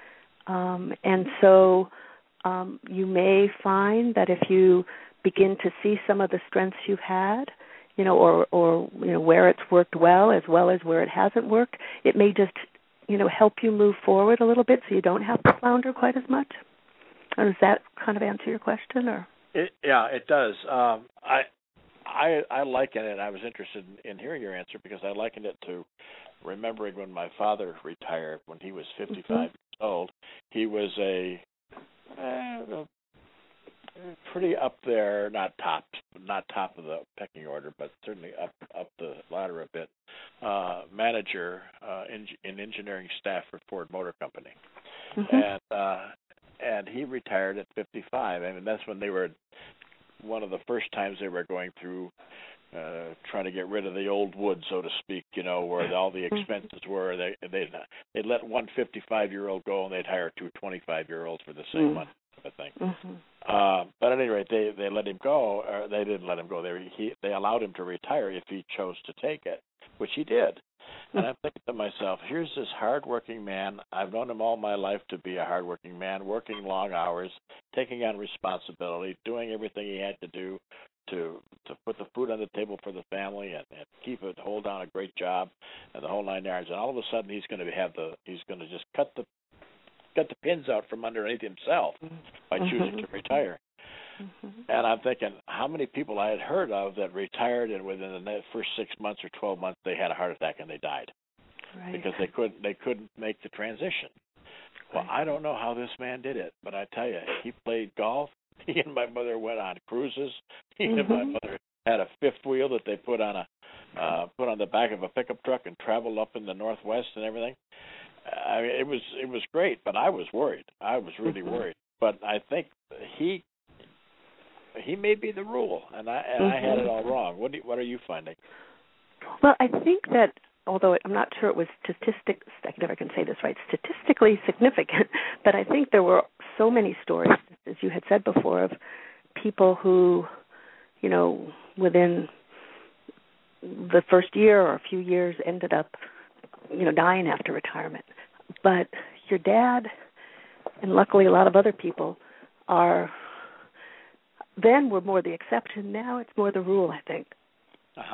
um, and so um, you may find that if you begin to see some of the strengths you've had, you know, or, or, you know, where it's worked well as well as where it hasn't worked, it may just, you know, help you move forward a little bit so you don't have to flounder quite as much. Or does that kind of answer your question? Or it, yeah, it does. Um, I, I, I liken it. I was interested in, in hearing your answer because I likened it to remembering when my father retired when he was fifty-five mm-hmm. years old. He was a, eh, a pretty up there, not top, not top of the pecking order, but certainly up up the ladder a bit. Uh, manager uh, in, in engineering staff for Ford Motor Company, mm-hmm. and uh, and he retired at fifty-five. I mean, that's when they were one of the first times they were going through uh, trying to get rid of the old wood, so to speak. You know, where all the expenses were. They they they let one fifty-five-year-old go, and they'd hire two twenty-five-year-olds for the same mm-hmm. money. I think. Mm-hmm. Uh, but at any rate, they, they let him go, or they didn't let him go. They he, they allowed him to retire if he chose to take it, which he did. Mm-hmm. And I'm thinking to myself, here's this hardworking man. I've known him all my life to be a hardworking man, working long hours, taking on responsibility, doing everything he had to do to to put the food on the table for the family and, and keep it, hold down a great job, and the whole nine yards. And all of a sudden, he's going to have the he's going to just cut the got the pins out from underneath himself by choosing mm-hmm. to retire. Mm-hmm. And I'm thinking, how many people I had heard of that retired and within the first six months or twelve months they had a heart attack and they died right. because they couldn't they couldn't make the transition. Well, right. I don't know how this man did it, but I tell you, he played golf. He and my mother went on cruises. He mm-hmm. and my mother had a fifth wheel that they put on a uh, put on the back of a pickup truck and traveled up in the Northwest and everything. I mean, it was it was great, but I was worried. I was really mm-hmm. worried. But I think he he may be the rule, and I and mm-hmm. I had it all wrong. What do you, what are you finding? Well, I think that although I'm not sure it was statistic, I never can say this right, statistically significant, but I think there were so many stories, as you had said before, of people who, you know, within the first year or a few years ended up, you know, dying after retirement. But your dad, and luckily a lot of other people, are then were more the exception. Now it's more the rule, I think. Uh-huh.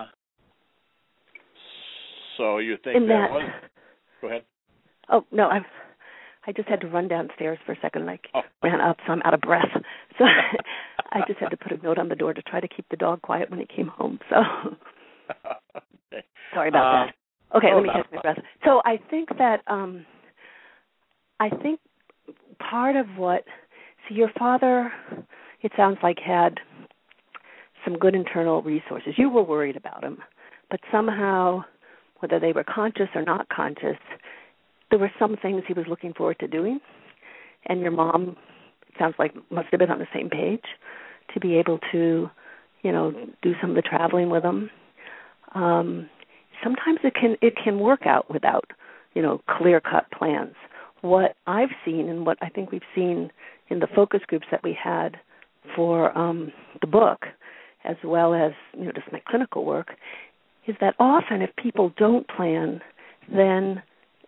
So you think In that, that was... Go ahead. Oh, no, I I just had to run downstairs for a second, and I oh. ran up, so I'm out of breath. So I just had to put a note on the door to try to keep the dog quiet when he came home. So okay. Sorry about um, that. Okay, oh, let me no. catch my breath. So I think that, um, I think part of what, see, your father, it sounds like, had some good internal resources. You were worried about him, but somehow, whether they were conscious or not conscious, there were some things he was looking forward to doing, and your mom, it sounds like, must have been on the same page to be able to, you know, do some of the traveling with him. Um, sometimes it can it can work out without, you know, clear-cut plans. What I've seen and what I think we've seen in the focus groups that we had for um, the book, as well as, you know, just my clinical work, is that often if people don't plan, then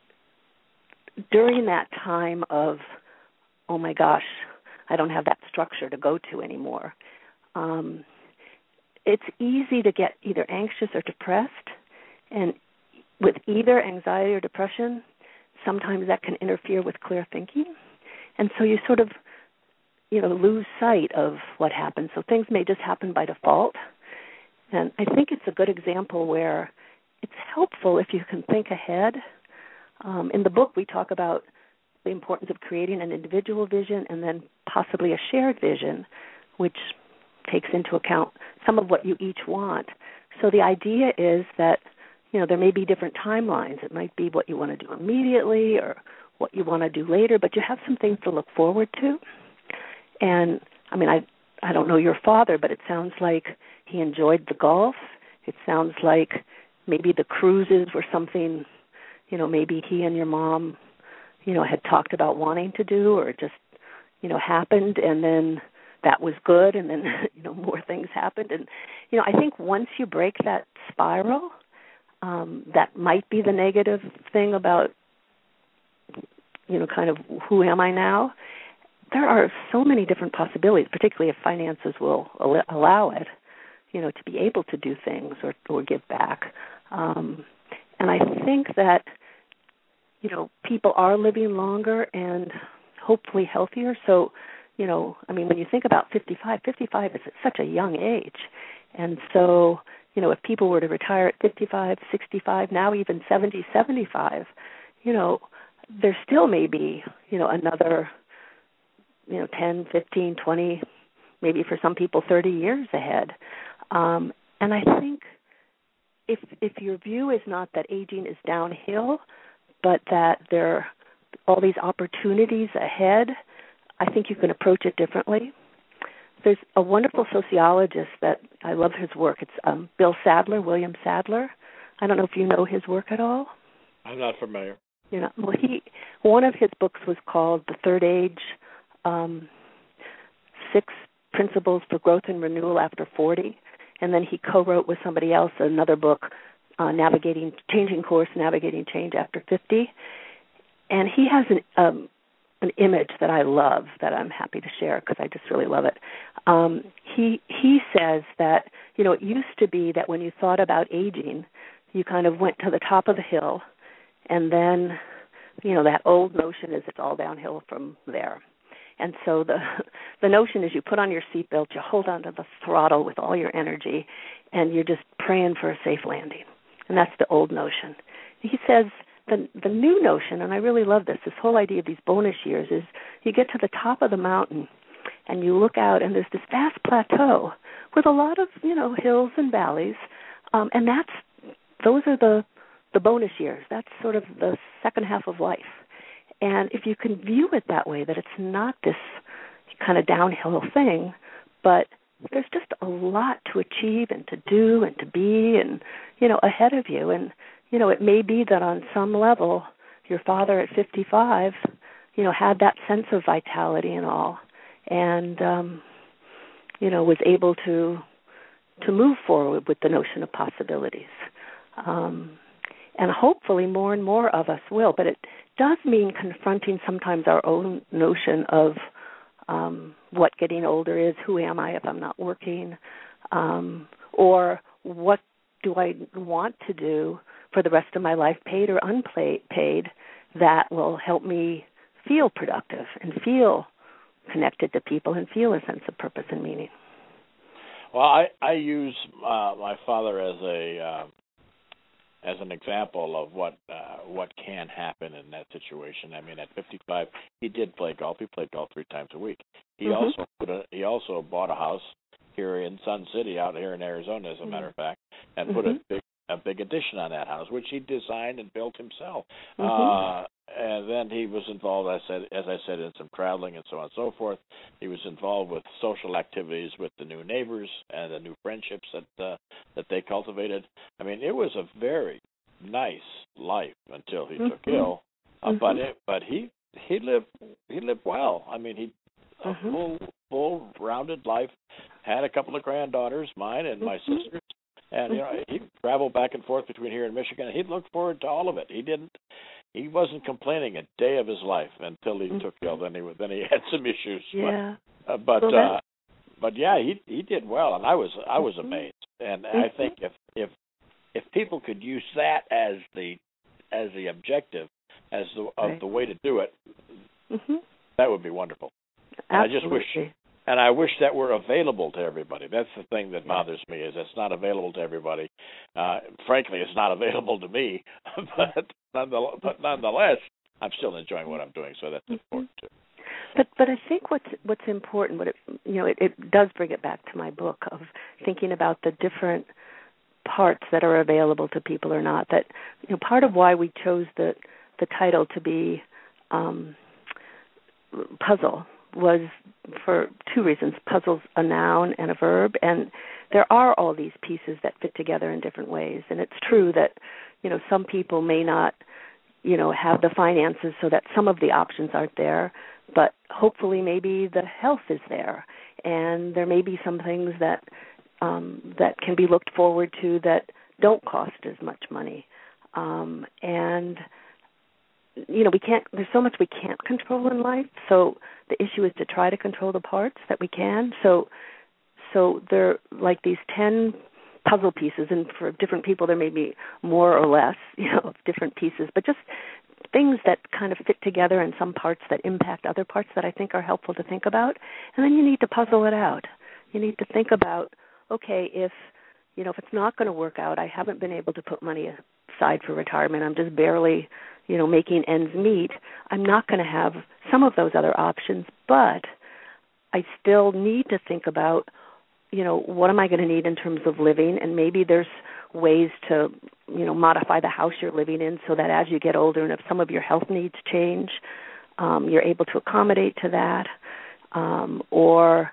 during that time of, oh my gosh, I don't have that structure to go to anymore, um, it's easy to get either anxious or depressed. And with either anxiety or depression, sometimes that can interfere with clear thinking. And so you sort of, you know, lose sight of what happens. So things may just happen by default. And I think it's a good example where it's helpful if you can think ahead. Um, in the book, we talk about the importance of creating an individual vision and then possibly a shared vision, which takes into account some of what you each want. So the idea is that, you know, there may be different timelines. It might be what you want to do immediately or what you want to do later, but you have some things to look forward to. And, I mean, I I don't know your father, but it sounds like he enjoyed the golf. It sounds like maybe the cruises were something, you know, maybe he and your mom, you know, had talked about wanting to do, or it just, you know, happened, and then that was good, and then, you know, more things happened. And, you know, I think once you break that spiral, um, that might be the negative thing about, you know, kind of who am I now? There are so many different possibilities, particularly if finances will allow it, you know, to be able to do things or, or give back. Um, and I think that, you know, people are living longer and hopefully healthier. So, you know, I mean, when you think about fifty-five, fifty-five is at such a young age. And so, you know, if people were to retire at fifty-five, sixty-five, now even seventy, seventy-five, you know, there still may be, you know, another, you know, ten, fifteen, twenty, maybe for some people thirty years ahead. Um, and I think if if your view is not that aging is downhill, but that there are all these opportunities ahead, I think you can approach it differently. There's a wonderful sociologist that I love his work. It's um, Bill Sadler, William Sadler. I don't know if you know his work at all. I'm not familiar. You know, well, he one of his books was called The Third Age, um, Six Principles for Growth and Renewal After forty, and then he co-wrote with somebody else another book, uh, Navigating Changing Course, Navigating Change After fifty. And he has an um, an image that I love that I'm happy to share because I just really love it. Um, he he says that, you know, it used to be that when you thought about aging, you kind of went to the top of the hill, and then, you know, that old notion is it's all downhill from there. And so the the notion is you put on your seatbelt, you hold onto the throttle with all your energy, and you're just praying for a safe landing. And that's the old notion. He says the the new notion, and I really love this, this whole idea of these bonus years, is you get to the top of the mountain and you look out and there's this vast plateau with a lot of, you know, hills and valleys, um, and that's those are the the bonus years. That's sort of the second half of life. And if you can view it that way, that it's not this kind of downhill thing, but there's just a lot to achieve and to do and to be and, you know, ahead of you. And, you know, it may be that on some level your father at fifty-five, you know, had that sense of vitality and all and, um, you know, was able to to move forward with the notion of possibilities. Um, and hopefully more and more of us will. But it does mean confronting sometimes our own notion of um, what getting older is, who am I if I'm not working, um, or what do I want to do for the rest of my life, paid or unpaid, that will help me feel productive and feel connected to people and feel a sense of purpose and meaning. Well, I, I use uh, my father as a uh, as an example of what uh, what can happen in that situation. I mean, at fifty-five, he did play golf. He played golf three times a week. He mm-hmm. also put a, he also bought a house here in Sun City, out here in Arizona, as a mm-hmm. matter of fact, and mm-hmm. put a big a big addition on that house, which he designed and built himself. Mm-hmm. Uh, and then he was involved, as I said, as I said, in some traveling and so on and so forth. He was involved with social activities with the new neighbors and the new friendships that uh, that they cultivated. I mean, it was a very nice life until he mm-hmm. took ill. Uh, mm-hmm. But it, but he he lived he lived well. I mean, he a mm-hmm. full full rounded life. Had a couple of granddaughters, mine and my mm-hmm. sister's. And, you know, he'd travel back and forth between here and Michigan, and he'd look forward to all of it. He didn't, he wasn't complaining a day of his life until he mm-hmm. took ill. Then he, then he had some issues. Yeah. But, uh, but, well, uh, but yeah, he he did well, and I was I was mm-hmm. amazed. And mm-hmm. I think if if if people could use that as the as the objective, as the of right. the way to do it, mm-hmm. that would be wonderful. Absolutely. I just wish. And I wish that were available to everybody. That's the thing that bothers me, is it's not available to everybody. Uh, frankly, it's not available to me. but, nonetheless, but nonetheless, I'm still enjoying what I'm doing, so that's important too. But but I think what's what's important, what it you know, it, it does bring it back to my book of thinking about the different parts that are available to people or not. That you know, part of why we chose the the title to be um, puzzle was for two reasons. Puzzle's a noun and a verb, and there are all these pieces that fit together in different ways. And it's true that, you know, some people may not, you know, have the finances so that some of the options aren't there, but hopefully maybe the health is there, and there may be some things that um, that can be looked forward to that don't cost as much money. Um, and you know, we can't, there's so much we can't control in life, so the issue is to try to control the parts that we can. So so there are like these ten puzzle pieces, and for different people there may be more or less, you know, of different pieces, but just things that kind of fit together and some parts that impact other parts that I think are helpful to think about. And then you need to puzzle it out. You need to think about, okay, if, you know, if it's not going to work out, I haven't been able to put money aside for retirement, I'm just barely, you know, making ends meet, I'm not going to have some of those other options, but I still need to think about, you know, what am I going to need in terms of living, and maybe there's ways to, you know, modify the house you're living in so that as you get older and if some of your health needs change, um, you're able to accommodate to that, um, or,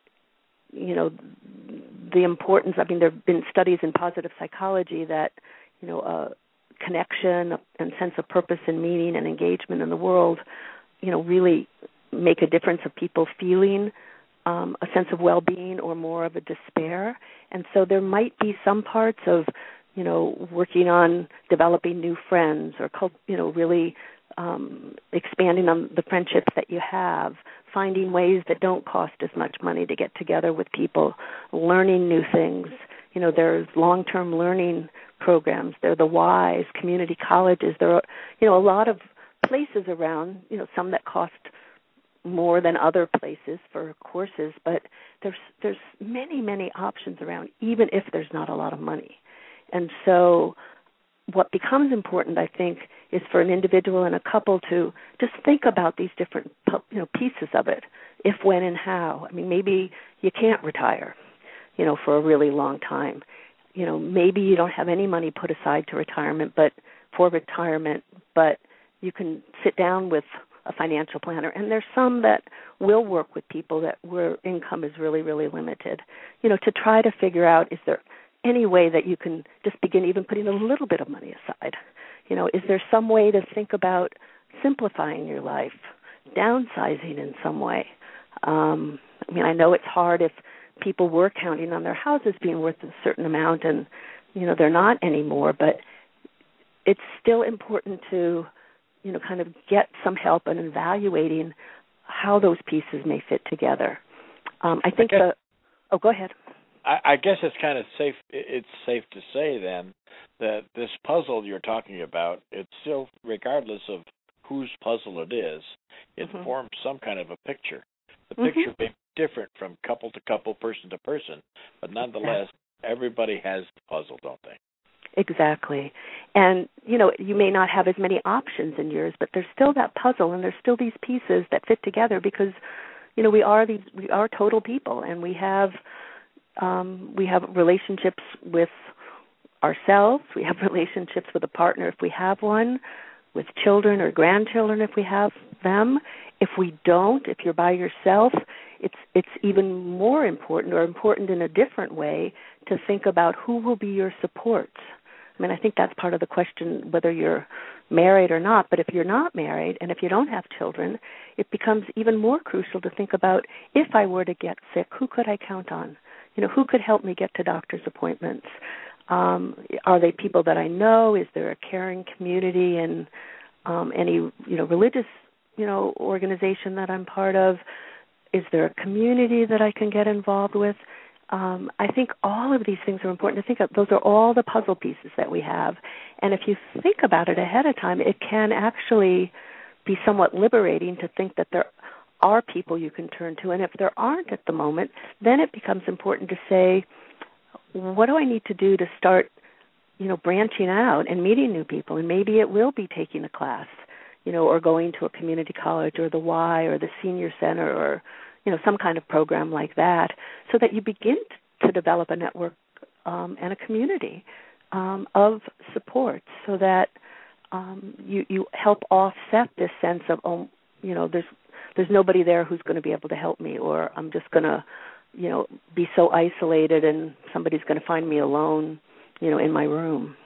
you know, the importance, I mean, there have been studies in positive psychology that, you know, uh, connection and sense of purpose and meaning and engagement in the world, you know, really make a difference of people feeling um, a sense of well-being or more of a despair. And so there might be some parts of, you know, working on developing new friends or, you know, really um, expanding on the friendships that you have, finding ways that don't cost as much money to get together with people, learning new things. You know, there's long-term learning programs. There are the Y's, community colleges. There are, you know, a lot of places around, you know, some that cost more than other places for courses, but there's there's many, many options around, even if there's not a lot of money. And so what becomes important, I think, is for an individual and a couple to just think about these different, you know, pieces of it, if, when, and how. I mean, maybe you can't retire, you know, for a really long time. You know, maybe you don't have any money put aside to retirement, but for retirement, but you can sit down with a financial planner. And there's some that will work with people that where income is really, really limited, you know, to try to figure out, is there any way that you can just begin even putting a little bit of money aside? You know, is there some way to think about simplifying your life, downsizing in some way? Um, I mean, I know it's hard if people were counting on their houses being worth a certain amount and, you know, they're not anymore, but it's still important to, you know, kind of get some help in evaluating how those pieces may fit together. Um, I think I guess, the, oh, go ahead. I, I guess it's kind of safe, it's safe to say then that this puzzle you're talking about, it's still, regardless of whose puzzle it is, it mm-hmm. forms some kind of a picture. The mm-hmm. picture may be different from couple to couple, person to person, but nonetheless, exactly. everybody has the puzzle, don't they? Exactly. And, you know, you may not have as many options in yours, but there's still that puzzle and there's still these pieces that fit together because, you know, we are these we are total people, and we have um, we have relationships with ourselves, we have relationships with a partner if we have one, with children or grandchildren if we have them. If we don't, if you're by yourself, it's it's even more important, or important in a different way, to think about who will be your supports. I mean, I think that's part of the question, whether you're married or not. But if you're not married and if you don't have children, it becomes even more crucial to think about, if I were to get sick, who could I count on? You know, who could help me get to doctor's appointments? Um, are they people that I know? Is there a caring community and um, any, you know, religious, you know, organization that I'm part of? Is there a community that I can get involved with? Um, I think all of these things are important to think of. Those are all the puzzle pieces that we have. And if you think about it ahead of time, it can actually be somewhat liberating to think that there are people you can turn to. And if there aren't at the moment, then it becomes important to say, what do I need to do to start, you know, branching out and meeting new people? And maybe it will be taking a class, you know, or going to a community college or the Y or the senior center or, you know, some kind of program like that, so that you begin to develop a network um, and a community um, of support, so that um, you, you help offset this sense of, oh, you know, there's there's nobody there who's going to be able to help me, or I'm just going to, you know, be so isolated and somebody's going to find me alone, you know, in my room.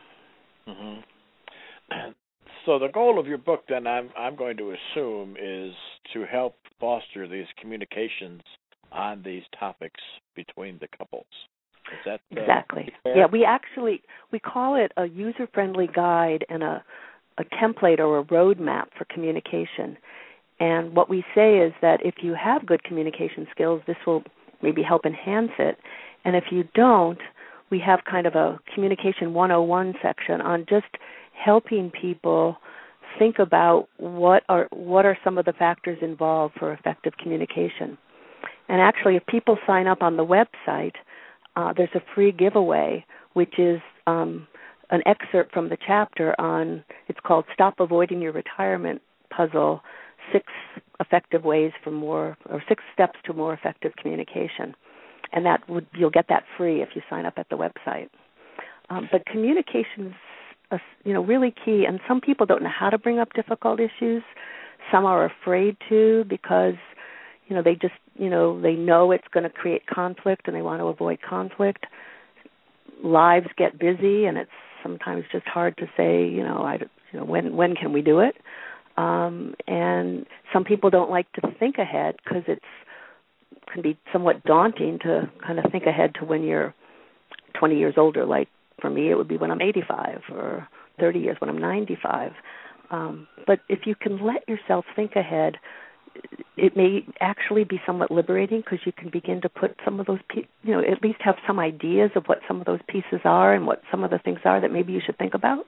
Mm-hmm. So the goal of your book, then, I'm I'm going to assume, is to help foster these communications on these topics between the couples. Is that uh, exactly? fair? Yeah, we actually we call it a user-friendly guide and a a template or a roadmap for communication. And what we say is that if you have good communication skills, this will maybe help enhance it. And if you don't, we have kind of a communication one oh one section on just helping people think about what are what are some of the factors involved for effective communication. And actually, if people sign up on the website, uh, there's a free giveaway, which is um, an excerpt from the chapter on, it's called Stop Avoiding Your Retirement Puzzle, Six Effective Ways for More, or Six Steps to More Effective Communication. And that would you'll get that free if you sign up at the website. Um, but communication's Uh, you know, really key, and some people don't know how to bring up difficult issues. Some are afraid to because, you know, they just, you know, they know it's going to create conflict and they want to avoid conflict. Lives get busy, and it's sometimes just hard to say, you know, I, you know, when when can we do it? Um, and some people don't like to think ahead because it's can be somewhat daunting to kind of think ahead to when you're twenty years older, like. For me, it would be when I'm eighty-five, or thirty years when I'm ninety-five. Um, but if you can let yourself think ahead, it may actually be somewhat liberating because you can begin to put some of those, pe- you know, at least have some ideas of what some of those pieces are and what some of the things are that maybe you should think about.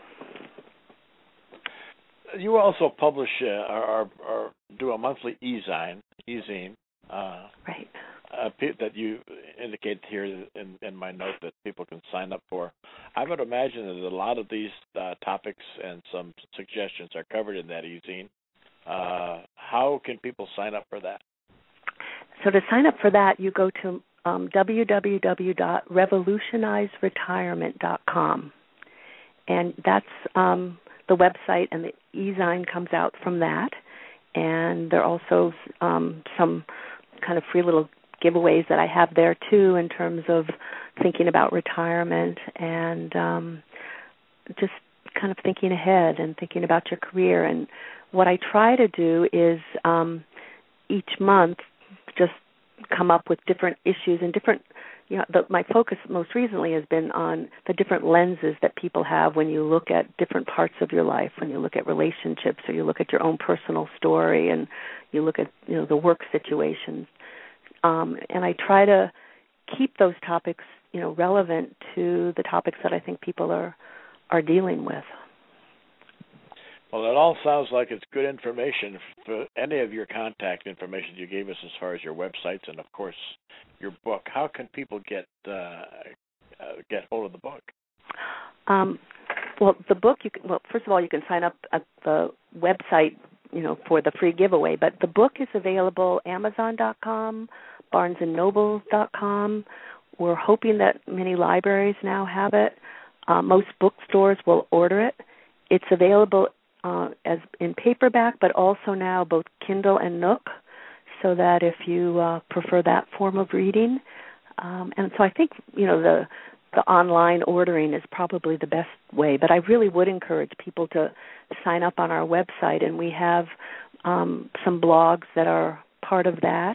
You also publish uh, or, or, or do a monthly e-zine, e-zine. Uh, right. Uh, that you indicate here in, in my note that people can sign up for. I would imagine that a lot of these uh, topics and some suggestions are covered in that e-zine. Uh, how can people sign up for that? So to sign up for that, you go to um, w w w dot revolutionize retirement dot com. And that's um, the website, and the e-zine comes out from that. And there are also um, some kind of free little giveaways that I have there too, in terms of thinking about retirement and um, just kind of thinking ahead and thinking about your career. And what I try to do is um, each month just come up with different issues and different, you know, the, my focus most recently has been on the different lenses that people have when you look at different parts of your life, when you look at relationships or you look at your own personal story and you look at, you know, the work situations. Um, and I try to keep those topics, you know, relevant to the topics that I think people are, are dealing with. Well, it all sounds like it's good information. For any of your contact information you gave us as far as your websites and, of course, your book, how can people get uh, uh, get hold of the book? Um, well, the book, you can, well, first of all, you can sign up at the website, you know, for the free giveaway. But the book is available Amazon dot com, Barnes and Noble dot com. We're hoping that many libraries now have it. Uh, most bookstores will order it. It's available uh, as in paperback, but also now both Kindle and Nook, so that if you uh, prefer that form of reading. Um, and so I think, you know, the the online ordering is probably the best way. But I really would encourage people to sign up on our website, and we have um, some blogs that are part of that.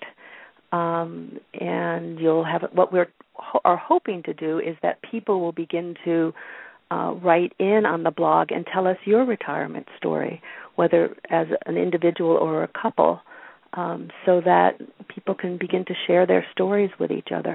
Um, and you'll have what we're ho- are hoping to do is that people will begin to uh, write in on the blog and tell us your retirement story, whether as an individual or a couple, um, so that people can begin to share their stories with each other.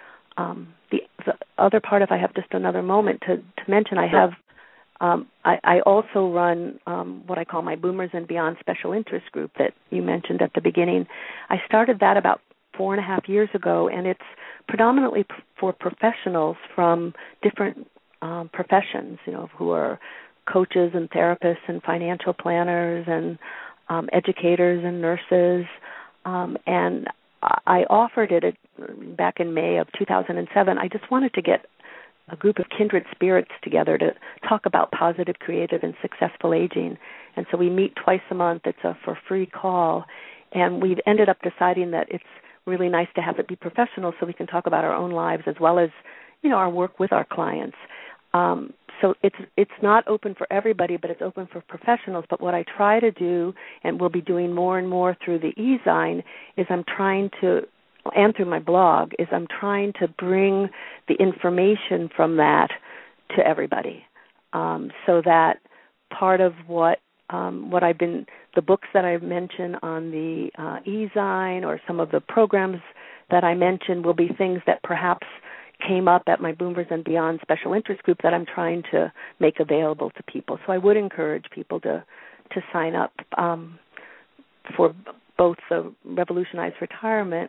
Um, the, the other part, if I have just another moment to, to mention, I have um, I, I also run um, what I call my Boomers and Beyond Special Interest Group that you mentioned at the beginning. I started that about four and a half years ago, and it's predominantly p- for professionals from different um, professions, you know, who are coaches and therapists and financial planners and um, educators and nurses. Um, and I offered it at, back in May of two thousand seven. I just wanted to get a group of kindred spirits together to talk about positive, creative, and successful aging. And so we meet twice a month. It's a for free call. And we've ended up deciding that it's really nice to have it be professional so we can talk about our own lives as well as, you know, our work with our clients. Um, so it's it's not open for everybody, but it's open for professionals. But what I try to do, and will be doing more and more through the e-Zine, is I'm trying to, and through my blog, is I'm trying to bring the information from that to everybody, um, so that part of what um, what I've been, the books that I've mentioned on the uh, e-Zine or some of the programs that I mentioned will be things that perhaps came up at my Boomers and Beyond Special Interest Group that I'm trying to make available to people. So I would encourage people to to sign up um, for both the Revolutionize Retirement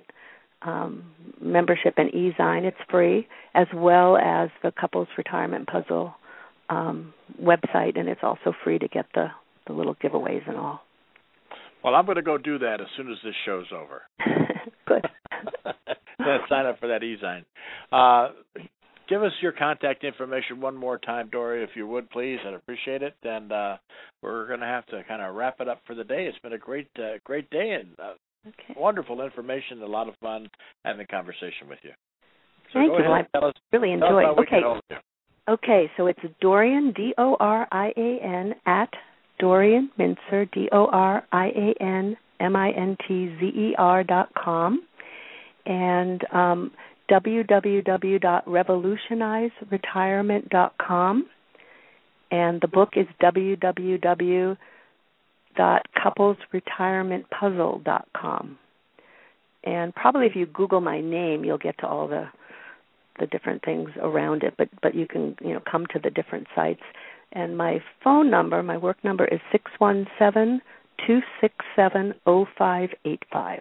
um, membership and e-Zine. It's free, as well as the Couples Retirement Puzzle um, website, and it's also free to get the, the little giveaways and all. Well, I'm going to go do that as soon as this show's over. Good. Sign up for that e-Zine. Uh, give us your contact information one more time, Dory, if you would, please. I'd appreciate it. And uh, we're going to have to kind of wrap it up for the day. It's been a great, uh, great day and uh, okay. Wonderful information. A lot of fun having a conversation with you. So Thank go you. ahead, I tell us, really enjoyed it. Okay. You. Okay. So it's Dorian, D O R I A N, at Dorian Mintzer, D O R I A N M I N T Z E R dot com. And um, w w w dot revolutionize retirement dot com, and the book is w w w dot couples retirement puzzle dot com. And probably if you Google my name, you'll get to all the the different things around it. But but you can you know come to the different sites. And my phone number, my work number, is six one seven, two six seven, zero five eight five.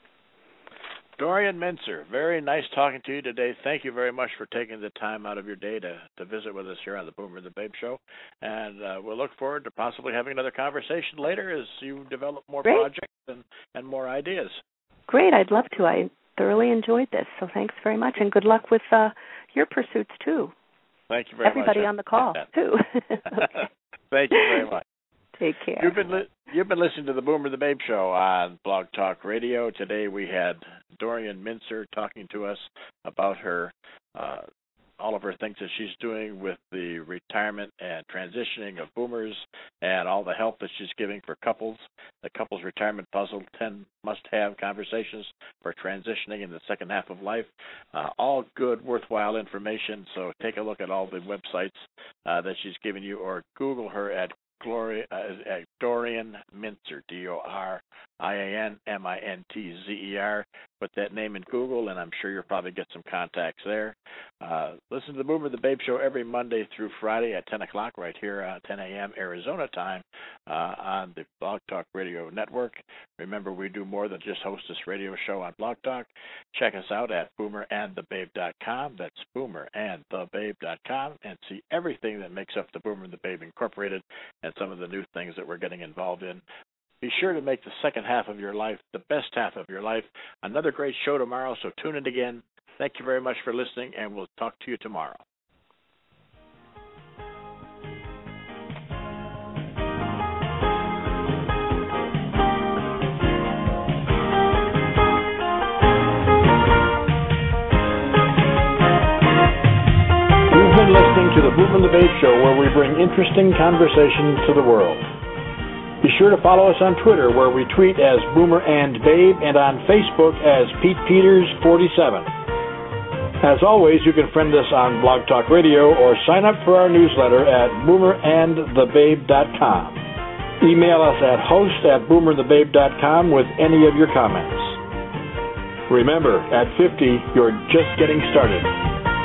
Dorian Mintzer, very nice talking to you today. Thank you very much for taking the time out of your day to, to visit with us here on the Boomer and the Babe Show. And uh, we'll look forward to possibly having another conversation later as you develop more Great. projects and, and more ideas. Great. I'd love to. I thoroughly enjoyed this. So thanks very much, and good luck with uh, your pursuits, too. Thank you very Everybody much. Everybody on the call, too. Okay. Thank you very much. Take care. You've been li- you've been listening to the Boomer and the Babe Show on Blog Talk Radio. Today we had Dorian Mintzer talking to us about her uh, all of her things that she's doing with the retirement and transitioning of boomers and all the help that she's giving for couples. The Couples Retirement Puzzle, ten must-have conversations for transitioning in the second half of life. Uh, all good, worthwhile information. So take a look at all the websites uh, that she's given you, or Google her at Gloria, uh, at Dorian Mintzer, D O R I A N M I N T Z E R. Put that name in Google, and I'm sure you'll probably get some contacts there. Uh, listen to the Boomer and the Babe Show every Monday through Friday at ten o'clock right here at ten a.m. Arizona time uh, on the Blog Talk Radio Network. Remember, we do more than just host this radio show on Blog Talk. Check us out at boomer and the babe dot com. That's boomer and the babe dot com, and see everything that makes up the Boomer and the Babe Incorporated and some of the new things that we're getting involved in. Be sure to make the second half of your life the best half of your life. Another great show tomorrow, so tune in again. Thank you very much for listening, and we'll talk to you tomorrow. You've been listening to the Boomer and the Babe Show, where we bring interesting conversations to the world. Be sure to follow us on Twitter, where we tweet as Boomer and Babe, and on Facebook as Pete Peters forty-seven. As always, you can friend us on Blog Talk Radio or sign up for our newsletter at boomer and the babe dot com. Email us at host at boomer and the babe dot com with any of your comments. Remember, at fifty, you're just getting started.